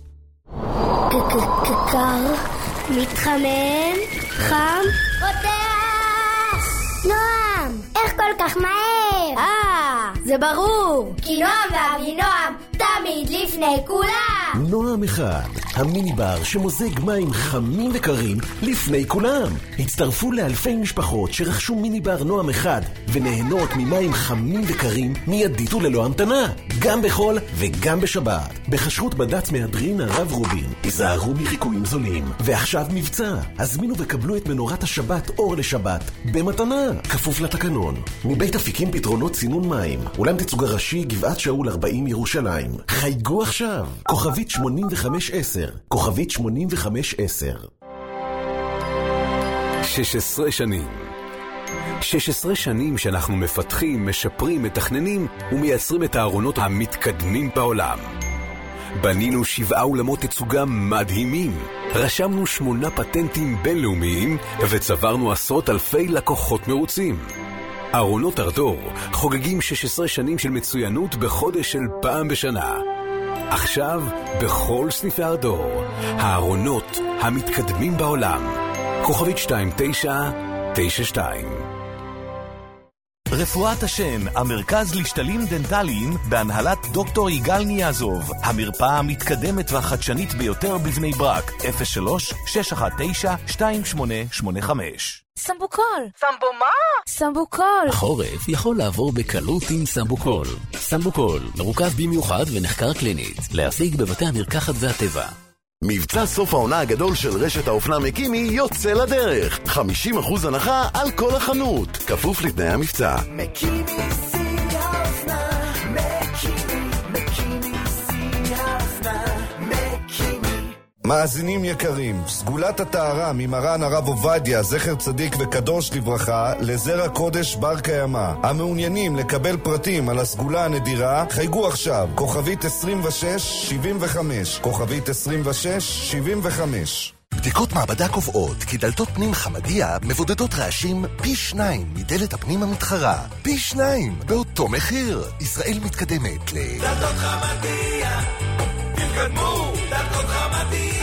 קר, מתחמם, חם, רותח! נועם, איך כל כך מהר? אה, זה ברור, כי נועם ואבינועם תמיד לפני כולם. נועם אחד, המיני בר שמוזג מים חמים וקרים לפני כולם. הצטרפו לאלפי משפחות שרכשו מיני בר נועם אחד ונהנות ממים חמים וקרים מיידית וללא המתנה, גם בחול וגם בשבת. בחשרות בד"ץ מהדרין הרב רובין. היזהרו מחיקויים זולים. ועכשיו מבצע, הזמינו וקבלו את מנורת השבת אור לשבת במתנה, כפוף לתקנון. מבית אפיקים פתרונות צינון מים, אולם תצוגה ראשי גבעת שאול ארבעים ירושלים. חייגו עכשיו, כוכבית שמונים וחמש עשר, כוכבית שמונים וחמש עשר. שש עשרה שנים. שש עשרה שנים שאנחנו מפתחים, משפרים, מתכננים ומייצרים את הארונות המתקדמים בעולם. בנינו שבעה אולמות תצוגה מדהימים, רשמנו שמונה פטנטים בינלאומיים וצברנו עשרות אלפי לקוחות מרוצים. ארונות ארדור חוגגים שש עשרה שנים של מצוינות בחודש של פעם בשנה. עכשיו בכל סניפי ארדור, הארונות המתקדמים בעולם. כוכבית שתיים תשע תשע שתיים. רפואת השן, המרכז לשתלים דנטליים בהנהלת דוקטור יגאל ניאזוב, המרפאה המתקדמת והחדשנית ביותר בבני ברק. אפס שלוש שש אחת תשע שתיים שמונה שמונה חמש. סמבוקול. סמבו מה? סמבוקול. החורף יכול לעבור בקלות עם סמבוקול. סמבוקול מרוכז במיוחד ונחקר קלינית, להשיג בבתי המרקחת והטבע. מבצע סוף העונה הגדול של רשת האופנה מקימי יוצא לדרך. חמישים אחוז הנחה על כל החנות, כפוף לתנאי המבצע. מקימי שיא האופנה, מקימי, מקימי שיא האופנה, מקימי. מאזינים יקרים, סגולת הטהרה ממרן הרב עובדיה, זכר צדיק וקדוש לברכה, לזרע קודש בר קיימא. המעוניינים לקבל פרטים על הסגולה הנדירה, חייגו עכשיו, כוכבית עשרים ושש שבעים וחמש, כוכבית עשרים ושש שבעים וחמש. בדיקות מעבדה קובעות כי דלתות פנים חמדיה מבודדות רעשים פי שניים מדלת הפנים המתחרה. פי שניים באותו מחיר. ישראל מתקדמת ל... דלתות חמדיה, תתקדמו, דלתות חמדיה.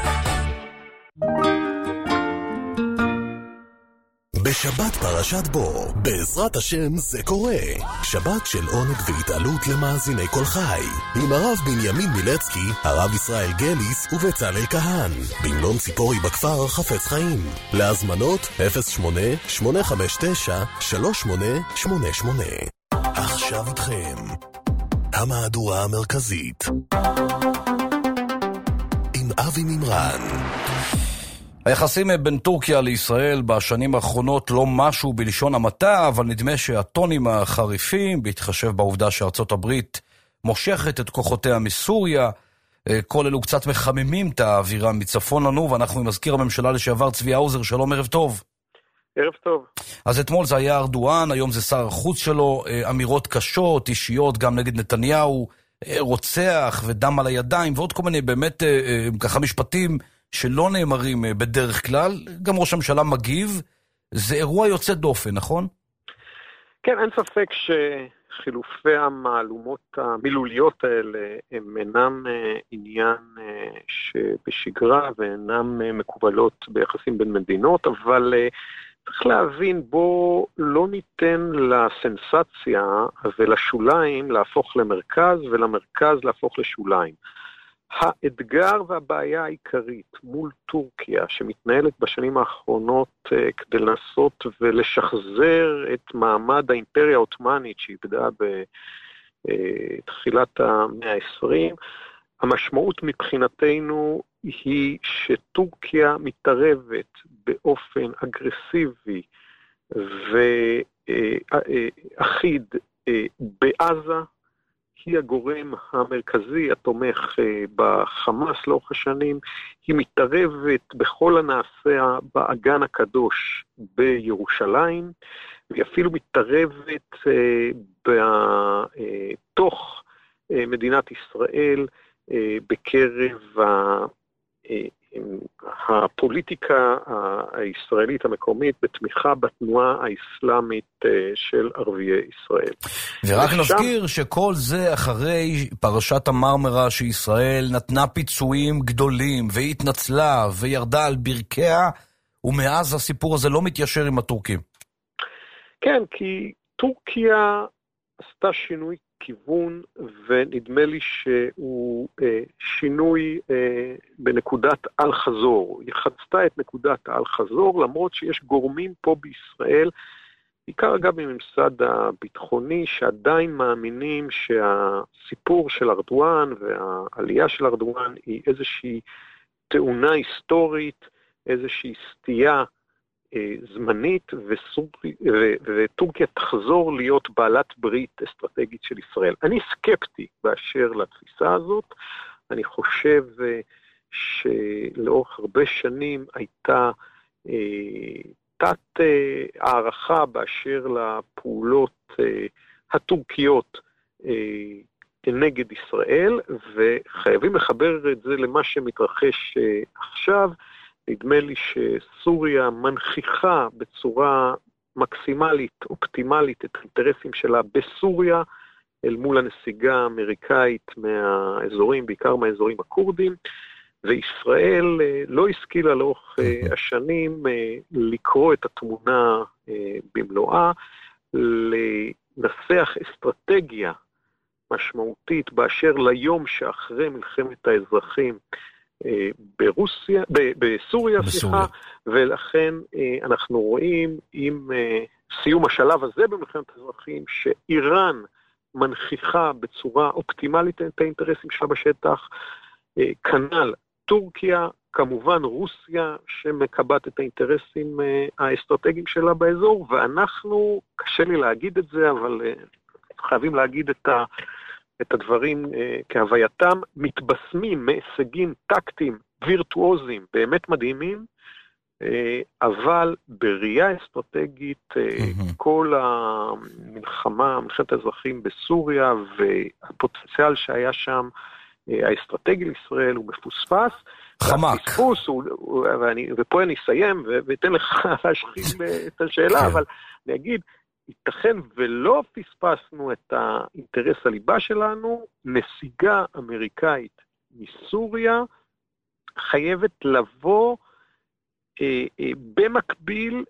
בשבת פרשת בו, בעזרת השם זה קורה. שבת של עונג והתעלות למאזיני כל חי, עם הרב בנימין מילצקי, הרב ישראל גליס ובצלאל כהן, במלון ציפורי בכפר חפץ חיים. להזמנות אפס שמונה שמונה חמש תשע שלוש שמונה שמונה שמונה. עכשיו איתכם המהדורה המרכזית עם אבי מימרן. היחסים בין טורקיה לישראל בשנים האחרונות לא משהו בלשון המעטה, אבל נדמה שהטונים החריפים, בהתחשב בעובדה שארצות הברית מושכת את כוחותיה מסוריה, כל אלו קצת מחממים את האווירה מצפון לנו, ואנחנו עם מזכיר הממשלה לשעבר צבי האוזר. שלום, ערב טוב. ערב טוב. אז אתמול זה היה ארדואן, היום זה שר החוץ שלו, אמירות קשות, אישיות, גם נגד נתניהו, רוצח ודם על הידיים, ועוד כל מיני באמת ככה משפטים שלא נאמרים בדרך כלל. גם ראש הממשלה מגיב. זה אירוע יוצא דופן, נכון? כן, אין ספק שחילופי המעלומות המילוליות האלה הם אינם עניין שבשגרה ואינם מקובלות ביחסים בין מדינות, אבל צריך להבין, בו לא ניתן לסנסציה ולשוליים להפוך למרכז ולמרכז להפוך לשוליים. האתגר והבעיה העיקרית מול טורקיה שמתנהלת בשנים האחרונות uh, כדי לנסות ולשחזר את מעמד האימפריה העות'מאנית שאיבדה בתחילת המאה ה-עשרים, המשמעות מבחינתנו היא שטורקיה מתערבת באופן אגרסיבי ואחיד בעזה, היא הגורם המרכזי התומך בחמאס לאורך השנים, היא מתערבת בכל הנעשה באגן הקדוש בירושלים, והיא אפילו מתערבת בתוך מדינת ישראל בקרב הפוליטיקה הישראלית המקומית בתמיכה בתנועה האסלאמית של ערביי ישראל. ורק נזכיר שכל זה אחרי פרשת המרמרה שישראל נתנה פיצויים גדולים והתנצלה וירדה על ברכיה, ומאז הסיפור הזה לא מתיישר עם הטורקים. כן, כי טורקיה עשתה שינוי כיוון, ונדמה לי שהוא אה, שינוי אה, בנקודת אל חזור. היא חצתה את נקודת אל חזור, למרות שיש גורמים פה בישראל, בעיקר אגב בממסד הביטחוני, שעדיין מאמינים שהסיפור של ארדואן והעלייה של ארדואן היא איזושהי תאונה היסטורית, איזושהי סטייה זמנית, וטורקיה תחזור להיות בעלת ברית אסטרטגית של ישראל. אני סקפטי באשר לתפיסה הזאת. אני חושב שלאורך הרבה שנים הייתה תת הערכה באשר לפעולות הטורקיות נגד ישראל, וחייבים לחבר את זה למה שמתרחש עכשיו. נדמה לי שסוריה מנכיחה בצורה מקסימלית, אופטימלית, את האינטרסים שלה בסוריה, אל מול הנסיגה האמריקאית מהאזורים, בעיקר מהאזורים הקורדים, וישראל לא השכילה לאורך השנים לקרוא את התמונה במלואה, לנסח אסטרטגיה משמעותית באשר ליום שאחרי מלחמת האזרחים, ברוסיה, בסוריה, סליחה, ולכן אנחנו רואים עם סיום השלב הזה במלחמת האזרחים, שאיראן מנכיחה בצורה אופטימלית את האינטרסים שלה בשטח, כנ"ל טורקיה, כמובן רוסיה שמקבעת את האינטרסים האסטרטגיים שלה באזור, ואנחנו, קשה לי להגיד את זה, אבל חייבים להגיד את ה... את הדברים אה, כהווייתם, מתבשמים מהישגים טקטיים, וירטואוזיים, באמת מדהימים, אה, אבל בראייה אסטרטגית, אה, mm-hmm. כל המלחמה, מלחמת האזרחים בסוריה, והפוטנציאל שהיה שם, אה, האסטרטגי לישראל הוא מפוספס. חמק. והפספוס, הוא, הוא, ואני, ופה אני אסיים, ואתן לך להשחיל את השאלה, אבל אני אגיד, ייתכן ולא פספסנו את האינטרס הליבה שלנו, נסיגה אמריקאית מסוריה חייבת לבוא אה, אה, במקביל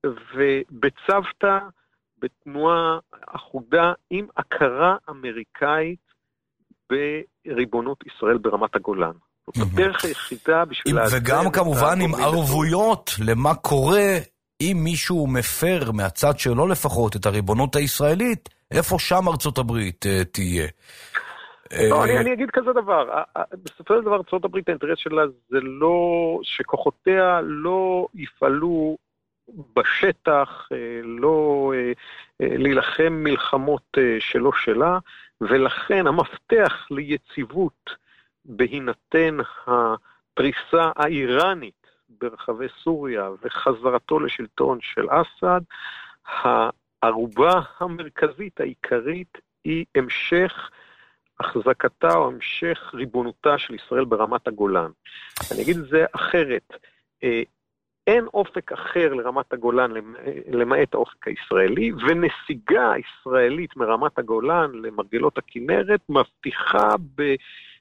ובצוותא, בתנועה אחודה עם הכרה אמריקאית בריבונות ישראל ברמת הגולן. זאת הדרך היחידה בשביל... וגם כמובן עם ערבויות למה קורה... אם מישהו מפר מהצד שלו לפחות את הריבונות הישראלית, איפה שם ארצות הברית תהיה? לא, אני, אני אגיד כזה דבר, בסופו של דבר ארצות הברית האינטרס שלה זה לא, שכוחותיה לא יפעלו בשטח, לא להילחם מלחמות שלא שלה, ולכן המפתח ליציבות בהינתן הפריסה האיראנית, ברחבי סוריה וחזרתו לשלטון של אסד, הערובה המרכזית העיקרית היא המשך החזקתה או המשך ריבונותה של ישראל ברמת הגולן. אני אגיד את זה אחרת, אין אופק אחר לרמת הגולן למעט האופק הישראלי, ונסיגה הישראלית מרמת הגולן למרגלות הכנרת מבטיחה ב...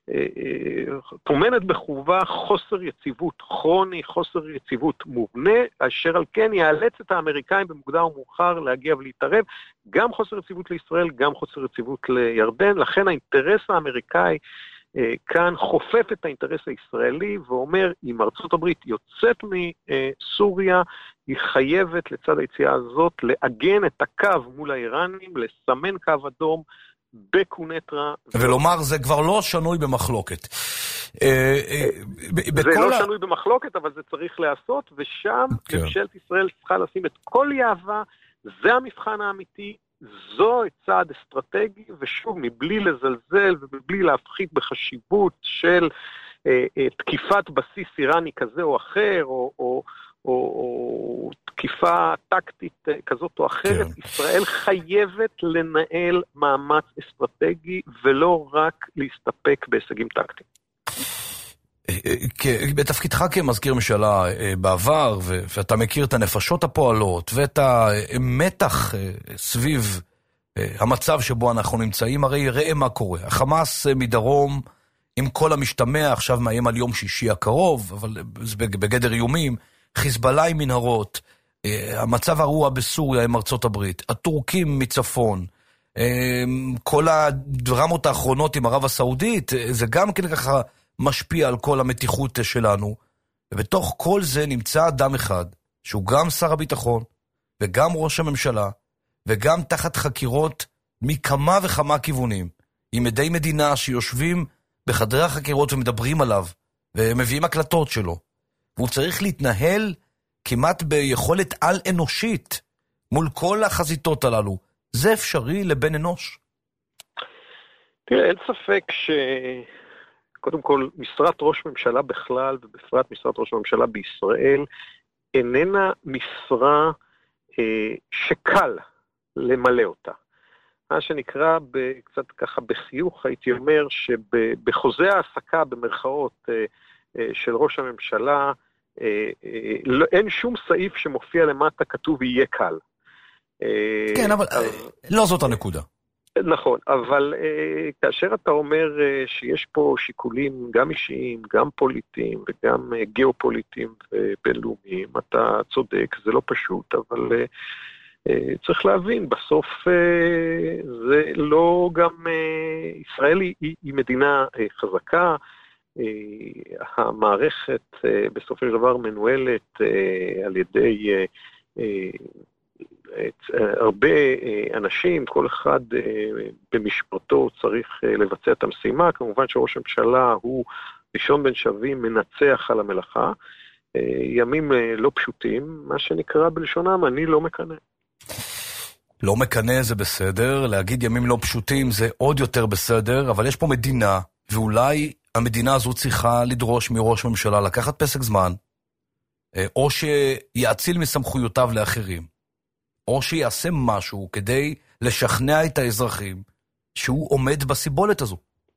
תומנת בחובה חוסר יציבות כרוני, חוסר יציבות מובנה, אשר על כן יאלץ את האמריקאים במוקדם ומאוחר להגיע ולהתערב, גם חוסר יציבות לישראל, גם חוסר יציבות לירדן, לכן האינטרס האמריקאי כאן חופף את האינטרס הישראלי, ואומר, אם ארצות הברית יוצאת מסוריה, היא חייבת לצד היציאה הזאת לעגן את הקו מול האיראנים, לסמן קו אדום, בקונטרה. ולומר, זה כבר לא שנוי במחלוקת. זה לא שנוי במחלוקת, אבל זה צריך לעשות, ושם ממשלת ישראל צריכה לשים את כל יהבה, זה המבחן האמיתי, זו צעד אסטרטגי, ושוב, מבלי לזלזל ומבלי להפחית בחשיבות של אה, אה, תקיפת בסיס איראני כזה או אחר, או, או, או, או תקיפה טקטית כזאת או אחרת, כן. ישראל חייבת לנהל מאמץ אסטרטגי, ולא רק להסתפק בהישגים טקטיים. בתפקידך כמזכיר ממשלה בעבר, ואתה מכיר את הנפשות הפועלות ואת המתח סביב המצב שבו אנחנו נמצאים, הרי ראה מה קורה. החמאס מדרום עם כל המשתמע עכשיו מאיים על יום שישי הקרוב, אבל בגדר איומים, חיזבאללה עם מנהרות, המצב הרוע בסוריה עם ארצות הברית, הטורקים מצפון, כל הדרמות האחרונות עם ערב הסעודית, זה גם כן ככה משפיע על כל המתיחות שלנו, ובתוך כל זה נמצא אדם אחד, שהוא גם שר הביטחון, וגם ראש הממשלה, וגם תחת חקירות מכמה וכמה כיוונים, עם עדי מדינה שיושבים בחדרי החקירות ומדברים עליו, ומביאים הקלטות שלו, והוא צריך להתנהל כמעט ביכולת על אנושית, מול כל החזיתות הללו. זה אפשרי לבן אנוש? תראה, אין ספק ש... קודם כל, משרת ראש ממשלה בכלל, ובפרט משרת ראש ממשלה בישראל, איננה משרה אה, שקל למלא אותה. מה שנקרא קצת ככה בחיוך, הייתי אומר שבחוזה העסקה במרכאות אה, אה, של ראש הממשלה, אה, אה, לא, אין שום סעיף שמופיע למטה כתוב יהיה קל. אה, כן, אבל אה, לא זאת הנקודה. נכון, אבל אה, כאשר אתה אומר אה, שיש פה שיקולים גם אישיים, גם פוליטיים וגם אה, גיאופוליטיים ובינלאומיים, אתה צודק, זה לא פשוט, אבל אה, אה, צריך להבין, בסוף אה, זה לא גם, אה, ישראל היא, היא מדינה אה, חזקה, אה, המערכת אה, בסופו של דבר מנוהלת אה, על ידי... אה, אה, הרבה אנשים, כל אחד במשפטו צריך לבצע את המשימה, כמובן שראש הממשלה הוא ראשון בין שווים, מנצח על המלאכה, ימים לא פשוטים, מה שנקרא בלשונם, אני לא מקנה. לא מקנה זה בסדר, להגיד ימים לא פשוטים זה עוד יותר בסדר, אבל יש פה מדינה, ואולי המדינה הזו צריכה לדרוש מראש ממשלה לקחת פסק זמן, או שיאציל מסמכויותיו לאחרים. או שיעשה משהו כדי לשכנע את האזרחים שהוא עומד בסיבולת הזו.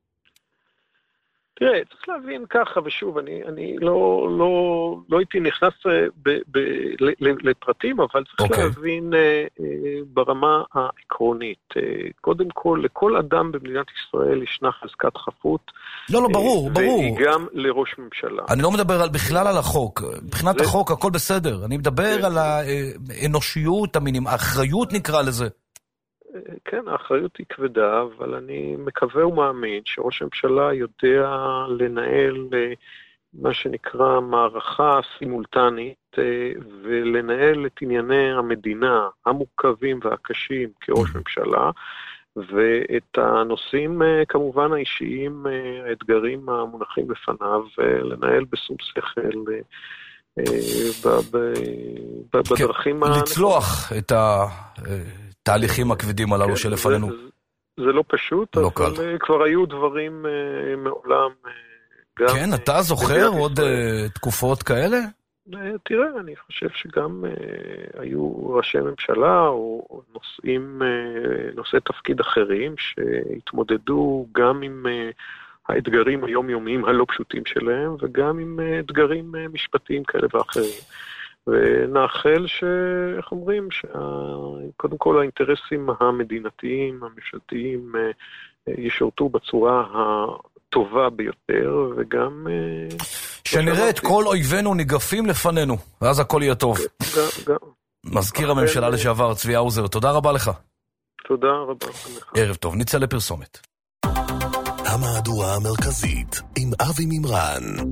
תראה, צריך להבין ככה, ושוב, אני, אני לא, לא, לא הייתי נכנס ב, ב, ל, לפרטים, אבל צריך okay. להבין ברמה העקרונית. קודם כל, לכל אדם במדינת ישראל ישנה חזקת חפות. לא, לא, ברור, ברור. והיא גם לראש ממשלה. אני לא מדבר על, בכלל על החוק. מבחינת זה... החוק, הכל בסדר. אני מדבר זה... על האנושיות, המינים, האחריות נקרא לזה. כן, האחריות היא כבדה, אבל אני מקווה ומאמין שראש הממשלה יודע לנהל מה שנקרא מערכה סימולטנית, ולנהל את ענייני המדינה המורכבים והקשים כראש ממשלה, ואת הנושאים כמובן האישיים, האתגרים המונחים בפניו, לנהל בשום שכל בדרכים... לצלוח את ה... תהליכים הכבדים הללו כן, שלפנינו. זה, זה לא פשוט, לא אבל קל. כבר היו דברים uh, מעולם. Uh, גם, כן, אתה זוכר עוד uh, תקופות כאלה? Uh, תראה, אני חושב שגם uh, היו ראשי ממשלה או נושאים, uh, נושאי תפקיד אחרים שהתמודדו גם עם uh, האתגרים היומיומיים הלא פשוטים שלהם, וגם עם uh, אתגרים uh, משפטיים כאלה ואחרים. ונאחל ש... איך אומרים? שקודם כל האינטרסים המדינתיים, הממשלתיים, ישרתו בצורה הטובה ביותר, וגם... שנראה את כל אויבינו ניגפים לפנינו, ואז הכל יהיה טוב. מזכיר הממשלה לשעבר, צבי האוזר, תודה רבה לך. תודה רבה לך. ערב טוב, נצא לפרסומת. המהדורה המרכזית עם אבי מימרן.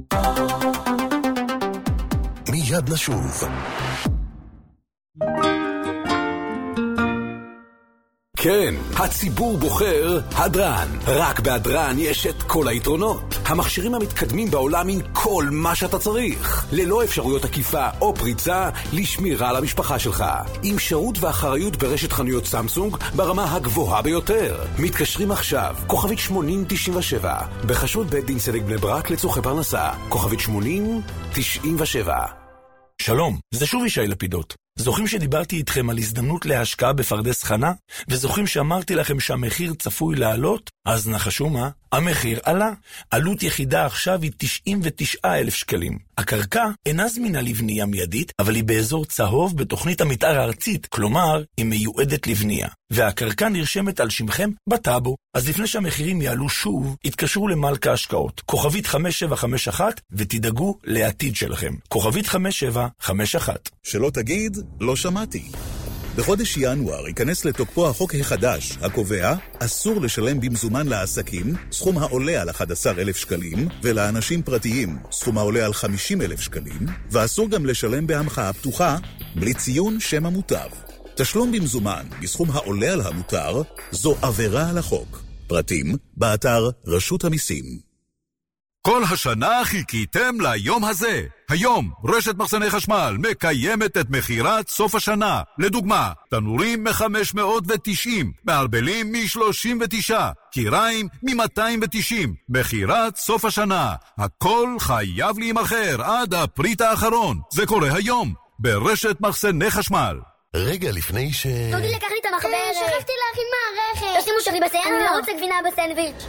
מיד נשוב. כן, הציבור בוחר הדרן. רק בהדרן יש את כל היתרונות. המכשירים המתקדמים בעולם עם כל מה שאתה צריך. ללא אפשרויות עקיפה או פריצה לשמירה על המשפחה שלך. עם שירות ואחריות ברשת חנויות סמסונג ברמה הגבוהה ביותר. מתקשרים עכשיו, כוכבית שמונים תשעים ושבע. בחשוד בית דין צדק בני ברק לצורכי פרנסה. כוכבית שמונים תשעים ושבע. שלום, זה שוב ישי לפידות. זוכרים שדיברתי איתכם על הזדמנות להשקעה בפרדס חנה? וזוכרים שאמרתי לכם שהמחיר צפוי לעלות? אז נחשו מה? המחיר עלה. עלות יחידה עכשיו היא תשעים ותשעה אלף שקלים. הקרקע אינה זמינה לבנייה מיידית, אבל היא באזור צהוב בתוכנית המתאר הארצית, כלומר, היא מיועדת לבנייה. והקרקע נרשמת על שמכם בטאבו. אז לפני שהמחירים יעלו שוב, התקשרו למלכה השקעות. כוכבית חמש שבע חמש אחת ותדאגו לעתיד שלכם. כוכבית חמש שבע חמש אחת. שלא תגיד, לא שמעתי. בחודש ינואר ייכנס לתוקפו החוק החדש, הקובע, אסור לשלם במזומן לעסקים, סכום העולה על אחד עשר אלף שקלים, ולאנשים פרטיים, סכום העולה על חמישים אלף שקלים, ואסור גם לשלם בהמחאה פתוחה, בלי ציון שם המוטב. תשלום במזומן בסכום העולה על המותר, זו עבירה על החוק. פרטים, באתר רשות המיסים. כל השנה חיכיתם ליום הזה. היום רשת מחסני חשמל מקיימת את מחירת סוף השנה. לדוגמה, תנורים מ-חמש מאות ותשעים, מערבלים מ-שלושים ותשע, קיריים מ-מאתיים ותשעים. מחירת סוף השנה. הכל חייב להימכר עד הפריט האחרון. זה קורה היום ברשת מחסני חשמל. רגע לפני ש... דודי לקח לי את המחברת. שכחתי להכין מערכת. יש לי מושבי בשיער, אני לא רוצה גבינה בסנדוויץ'.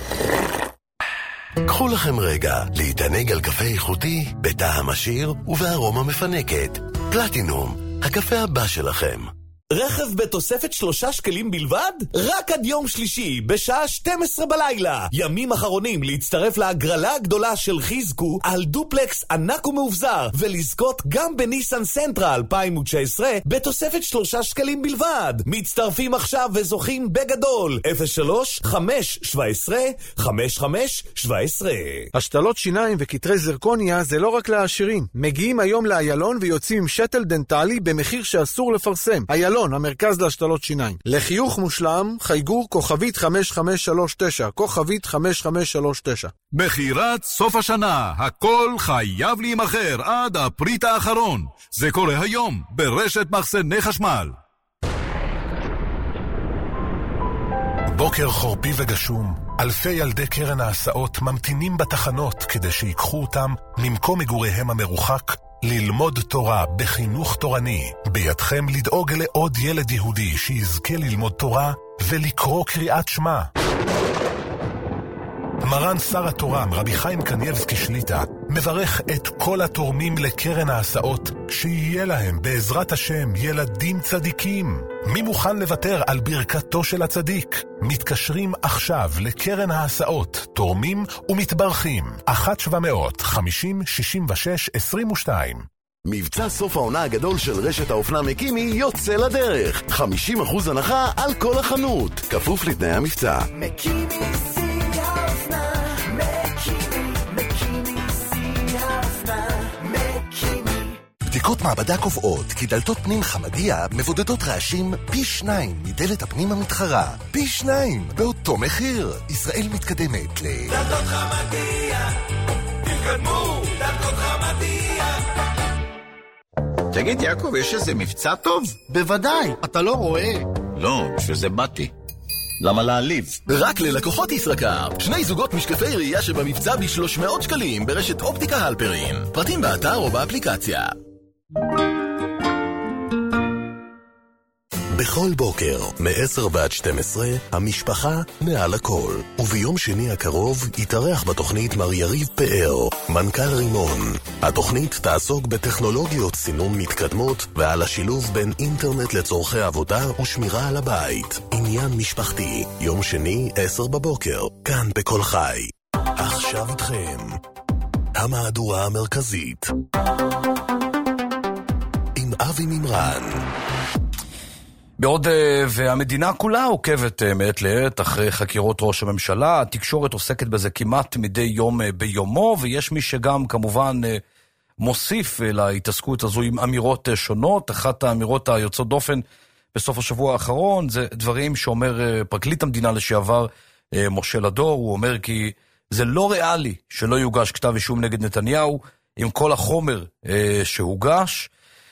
קחו לכם רגע להתענג על קפה איכותי, בטעם עשיר ובארומה מפנקת. פלטינום, הקפה הבא שלכם. רכב בתוספת שלושה שקלים בלבד? רק עד יום שלישי, בשעה שתים עשרה בלילה. ימים אחרונים להצטרף להגרלה הגדולה של חיזקו על דופלקס ענק ומאובזר, ולזכות גם בניסן סנטרה אלפיים תשע עשרה בתוספת שלושה שקלים בלבד. מצטרפים עכשיו וזוכים בגדול. אפס שלוש חמש שבע עשרה חמש חמש שבע עשרה. השתלות שיניים וקטרי זרקוניה זה לא רק לעשירים. מגיעים היום לאיילון ויוצאים עם שתל דנטלי במחיר שאסור לפרסם. איילון, המרכז להשתלות שיניים. לחיוך מושלם, חייגו כוכבית חמש חמש שלוש תשע, כוכבית חמש חמש שלוש תשע. מחירת סוף השנה, הכל חייב להימכר עד הפריט האחרון. זה קורה היום ברשת מחסני חשמל. בוקר חורפי וגשום, אלפי ילדי קרן ההסעות ממתינים בתחנות כדי שיקחו אותם למקום מגוריהם המרוחק, ללמוד תורה בחינוך תורני. בידכם לדאוג לעוד ילד יהודי שיזכה ללמוד תורה ולקרוא קריאת שמע. מרן שר התורה, רבי חיים קניבסקי שליטה, מברך את כל התורמים לקרן ההסעות, שיהיה להם בעזרת השם ילדים צדיקים. מי מוכן לוותר על ברכתו של הצדיק? מתקשרים עכשיו לקרן ההסעות, תורמים ומתברכים. אחת שבע מאות חמישים שישים ושש עשרים ושתיים. מבצע סוף העונה הגדול של רשת האופנה מקימי יוצא לדרך. חמישים אחוז הנחה על כל החנות, כפוף לתנאי המבצע. מקימי שיא האופנה, מקימי, מקימי שיא האופנה, מקימי. בדיקות מעבדה קובעות כי דלתות פנים חמדיה מבודדות רעשים פי שניים מדלת הפנים המתחרה. פי שניים באותו מחיר. ישראל מתקדמת ל... דלתות חמדיה, תתקדמו, דלתות חמדיה. תגיד יעקב, יש איזה מבצע טוב? בוודאי, אתה לא רואה. לא, בשביל זה באתי. למה להעליב? רק ללקוחות ישראכרט, שני זוגות משקפי ראייה שבמבצע ב-שלוש מאות שקלים ברשת אופטיקה הלפרין. פרטים באתר או באפליקציה. בכל בוקר, מ-עשר ועד שתים עשרה, המשפחה מעל הכל. וביום שני הקרוב יתארח בתוכנית מר יריב פאר, מנכ"ל רימון. התוכנית תעסוק בטכנולוגיות סינון מתקדמות ועל השילוב בין אינטרנט לצורכי עבודה ושמירה על הבית. עניין משפחתי, יום שני, עשר בבוקר, כאן בכל חי. עכשיו איתכם, המהדורה המרכזית. עם אבי מימרן. בעוד והמדינה כולה עוקבת מעת לעת אחרי חקירות ראש הממשלה, התקשורת עוסקת בזה כמעט מדי יום ביומו, ויש מי שגם כמובן מוסיף להתעסקות הזו עם אמירות שונות. אחת האמירות היוצאות דופן בסוף השבוע האחרון, זה דברים שאומר פרקליט המדינה לשעבר משה לדור, הוא אומר כי זה לא ריאלי שלא יוגש כתב אישום נגד נתניהו, עם כל החומר שהוגש,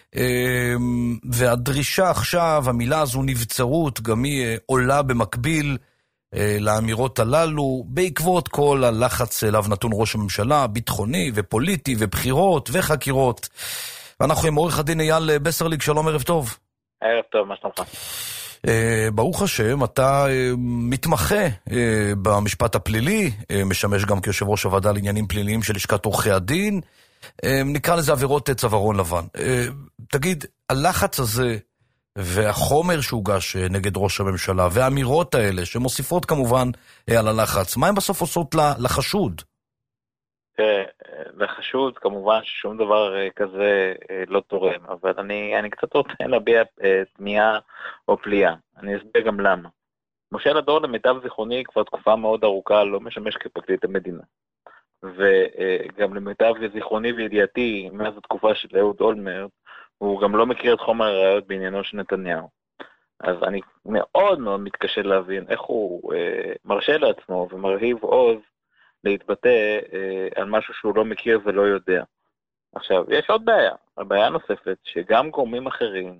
והדרישה עכשיו, המילה הזו נבצרות, גם היא עולה במקביל לאמירות הללו, בעקבות כל הלחץ אליו נתון ראש הממשלה, ביטחוני ופוליטי ובחירות וחקירות. ואנחנו עם עורך הדין אייל בסרליג, שלום, ערב טוב. ערב טוב, מה שלומך? ברוך השם, אתה מתמחה במשפט הפלילי, משמש גם כיושב ראש הוועדה לעניינים פליליים של לשכת עורכי הדין, נקרא לזה עבירות צווארון לבן. תגיד, הלחץ הזה והחומר שהוגש נגד ראש הממשלה והאמירות האלה שמוסיפות כמובן על הלחץ, מה הם בסוף עושות לחשוד? לחשוד כמובן ששום דבר כזה לא תורם, אבל אני, אני קצת רוצה להביע תמיהה או פליאה. אני אסביר גם למה. משה לדור למיטב זיכרוני כבר תקופה מאוד ארוכה לא משמש כפרקליט המדינה. וגם למיטב זיכרוני וידיעתי, מאז התקופה של אהוד אולמרט, הוא גם לא מכיר את חומר הראיות בעניינו של נתניהו. אז אני מאוד מאוד מתקשה להבין איך הוא אה, מרשה לעצמו ומרהיב עוז להתבטא אה, על משהו שהוא לא מכיר ולא יודע. עכשיו, יש עוד בעיה. הבעיה נוספת שגם גורמים אחרים,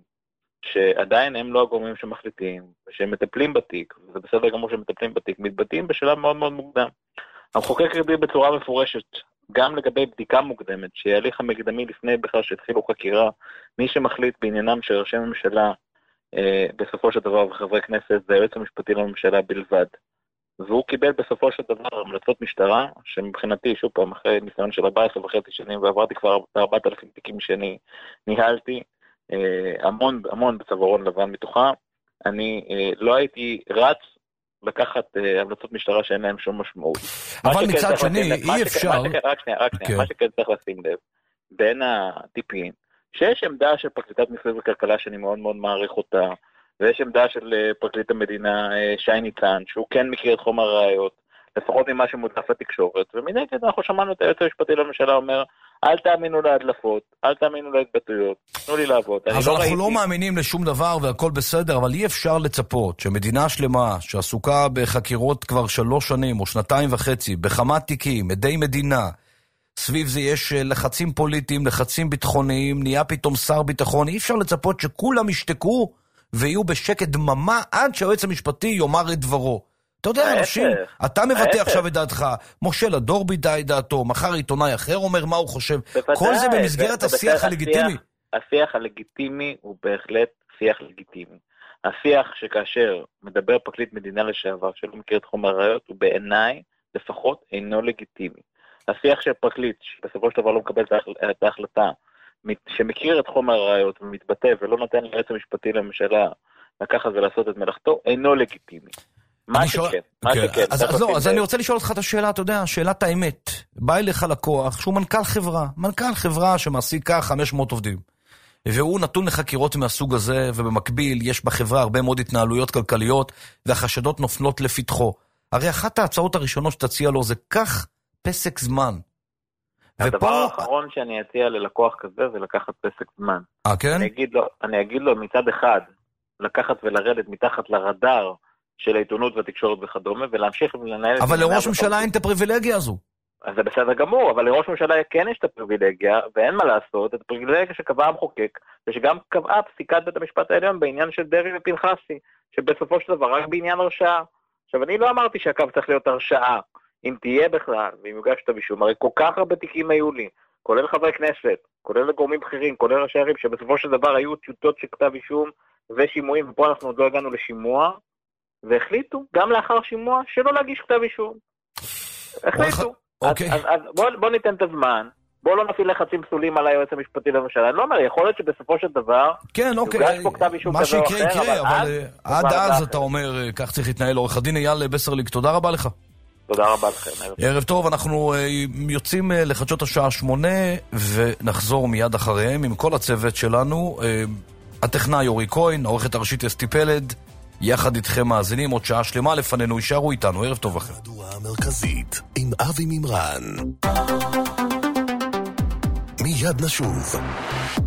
שעדיין הם לא הגורמים שמחליטים, שהם מטפלים בתיק, וזה בסדר גמור שהם מטפלים בתיק, מתבטאים בשלב מאוד מאוד מוקדם. המחוקק הגדיר בצורה מפורשת, גם לגבי בדיקה מוקדמת, שההליך המקדמי לפני בכלל שהתחילו חקירה, מי שמחליט בעניינם של ראשי ממשלה, אה, בסופו של דבר וחברי כנסת, זה היועץ המשפטי לממשלה בלבד. והוא קיבל בסופו של דבר המלצות משטרה, שמבחינתי, שוב פעם, אחרי ניסיון של ארבע עשרה וחצי שנים, ועברתי כבר ארבעת אלפים תיקים שאני ניהלתי, אה, המון, המון בצווארון לבן מתוכה, אני אה, לא הייתי רץ, לקחת uh, המלצות משטרה שאין להם שום משמעות. אבל מצד שני, אי אפשר... רק שנייה, רק שנייה. מה שכן צריך לשים לב, בין הטיפים, שיש עמדה של פרקליטת מיסוי וכלכלה שאני מאוד מאוד מעריך אותה, ויש עמדה של פרקליט המדינה שי ניצן, שהוא כן מכיר את חומר הראיות, לפחות ממה שמודף לתקשורת, ומנגד אנחנו שמענו את היועץ המשפטי לממשלה אומר, אל תאמינו להדלפות, אל תאמינו להתבטאויות, תנו לי לעבוד. אז אנחנו לא, לא מאמינים לשום דבר והכל בסדר, אבל אי אפשר לצפות שמדינה שלמה שעסוקה בחקירות כבר שלוש שנים או שנתיים וחצי, בכמה תיקים, עדי מדינה, סביב זה יש לחצים פוליטיים, לחצים ביטחוניים, נהיה פתאום שר ביטחון, אי אפשר לצפות שכולם ישתקו ויהיו בשקט דממה עד שהיועץ המשפטי יאמר את דברו. אתה יודע, אנשים, אתה מבטא עכשיו את דעתך, משה לדור ביטא את דעתו, מחר עיתונאי אחר אומר מה הוא חושב, כל זה במסגרת השיח הלגיטימי. השיח הלגיטימי הוא בהחלט שיח לגיטימי. השיח שכאשר מדבר פרקליט מדינה לשעבר, שלא מכיר את חומר הראיות, הוא בעיניי לפחות אינו לגיטימי. השיח של פרקליט, שבסופו של דבר לא מקבל את ההחלטה, שמכיר את חומר הראיות ומתבטא ולא נותן ליועץ המשפטי לממשלה לקחת ולעשות את מלאכתו, אינו לגיטימי. מה שכן, מה שכן. אז אני רוצה לשאול אותך את השאלה, אתה יודע, שאלת האמת. בא אליך לקוח שהוא מנכ"ל חברה, מנכ"ל חברה שמעסיקה חמש מאות עובדים. והוא נתון לחקירות מהסוג הזה, ובמקביל יש בחברה הרבה מאוד התנהלויות כלכליות, והחשדות נופלות לפתחו. הרי אחת ההצעות הראשונות שתציע לו זה כך פסק זמן. הדבר האחרון שאני אציע ללקוח כזה זה לקחת פסק זמן. אה, כן? אני אגיד לו מצד אחד, לקחת ולרדת מתחת לרדאר, של העיתונות והתקשורת וכדומה, ולהמשיך ולנהל... אבל לראש ממשלה אין את הפריבילגיה הזו. אז זה בסדר גמור, אבל לראש ממשלה כן יש את הפריבילגיה, ואין מה לעשות, את הפריבילגיה שקבע המחוקק, ושגם קבעה פסיקת בית המשפט העליון בעניין של דרעי ופנחסי, שבסופו של דבר רק בעניין הרשעה. עכשיו, אני לא אמרתי שהקו צריך להיות הרשעה, אם תהיה בכלל, ואם יוגש כתב אישום, הרי כל כך הרבה תיקים היו לי, כולל חברי כנסת, כולל גורמים בכירים, כולל ראשי ערים, שבסופו של דבר היו טיוטות של כתב אישום ושימועים, ופה אנחנו עוד לא הגענו לשימוע, והחליטו, גם לאחר שימוע, שלא להגיש כתב אישום. החליטו. אוקיי. אז, אז, אז בוא, בוא ניתן את הזמן, בוא לא נפעיל לחצים פסולים על היועץ המשפטי לממשלה. אני לא אומר, יכול להיות שבסופו של דבר, כן, אוקיי. יוגש פה כתב אישום כזה או אחר, מה שיקרה יקרה, אבל עד אז אתה אומר, כך צריך להתנהל. עורך הדין אייל בסרליג, תודה רבה לך. תודה רבה לכם. ערב טוב, אנחנו יוצאים לחדשות השעה שמונה, ונחזור מיד אחריהם עם כל הצוות שלנו. הטכנאי אורי כהן, העורכת הראשית אסתי פלד, יחד איתכם מאזינים, עוד שעה שלמה לפנינו, יישארו איתנו, ערב טוב לכם. מהדורה המרכזית עם אבי מימרן. מיד נשוב.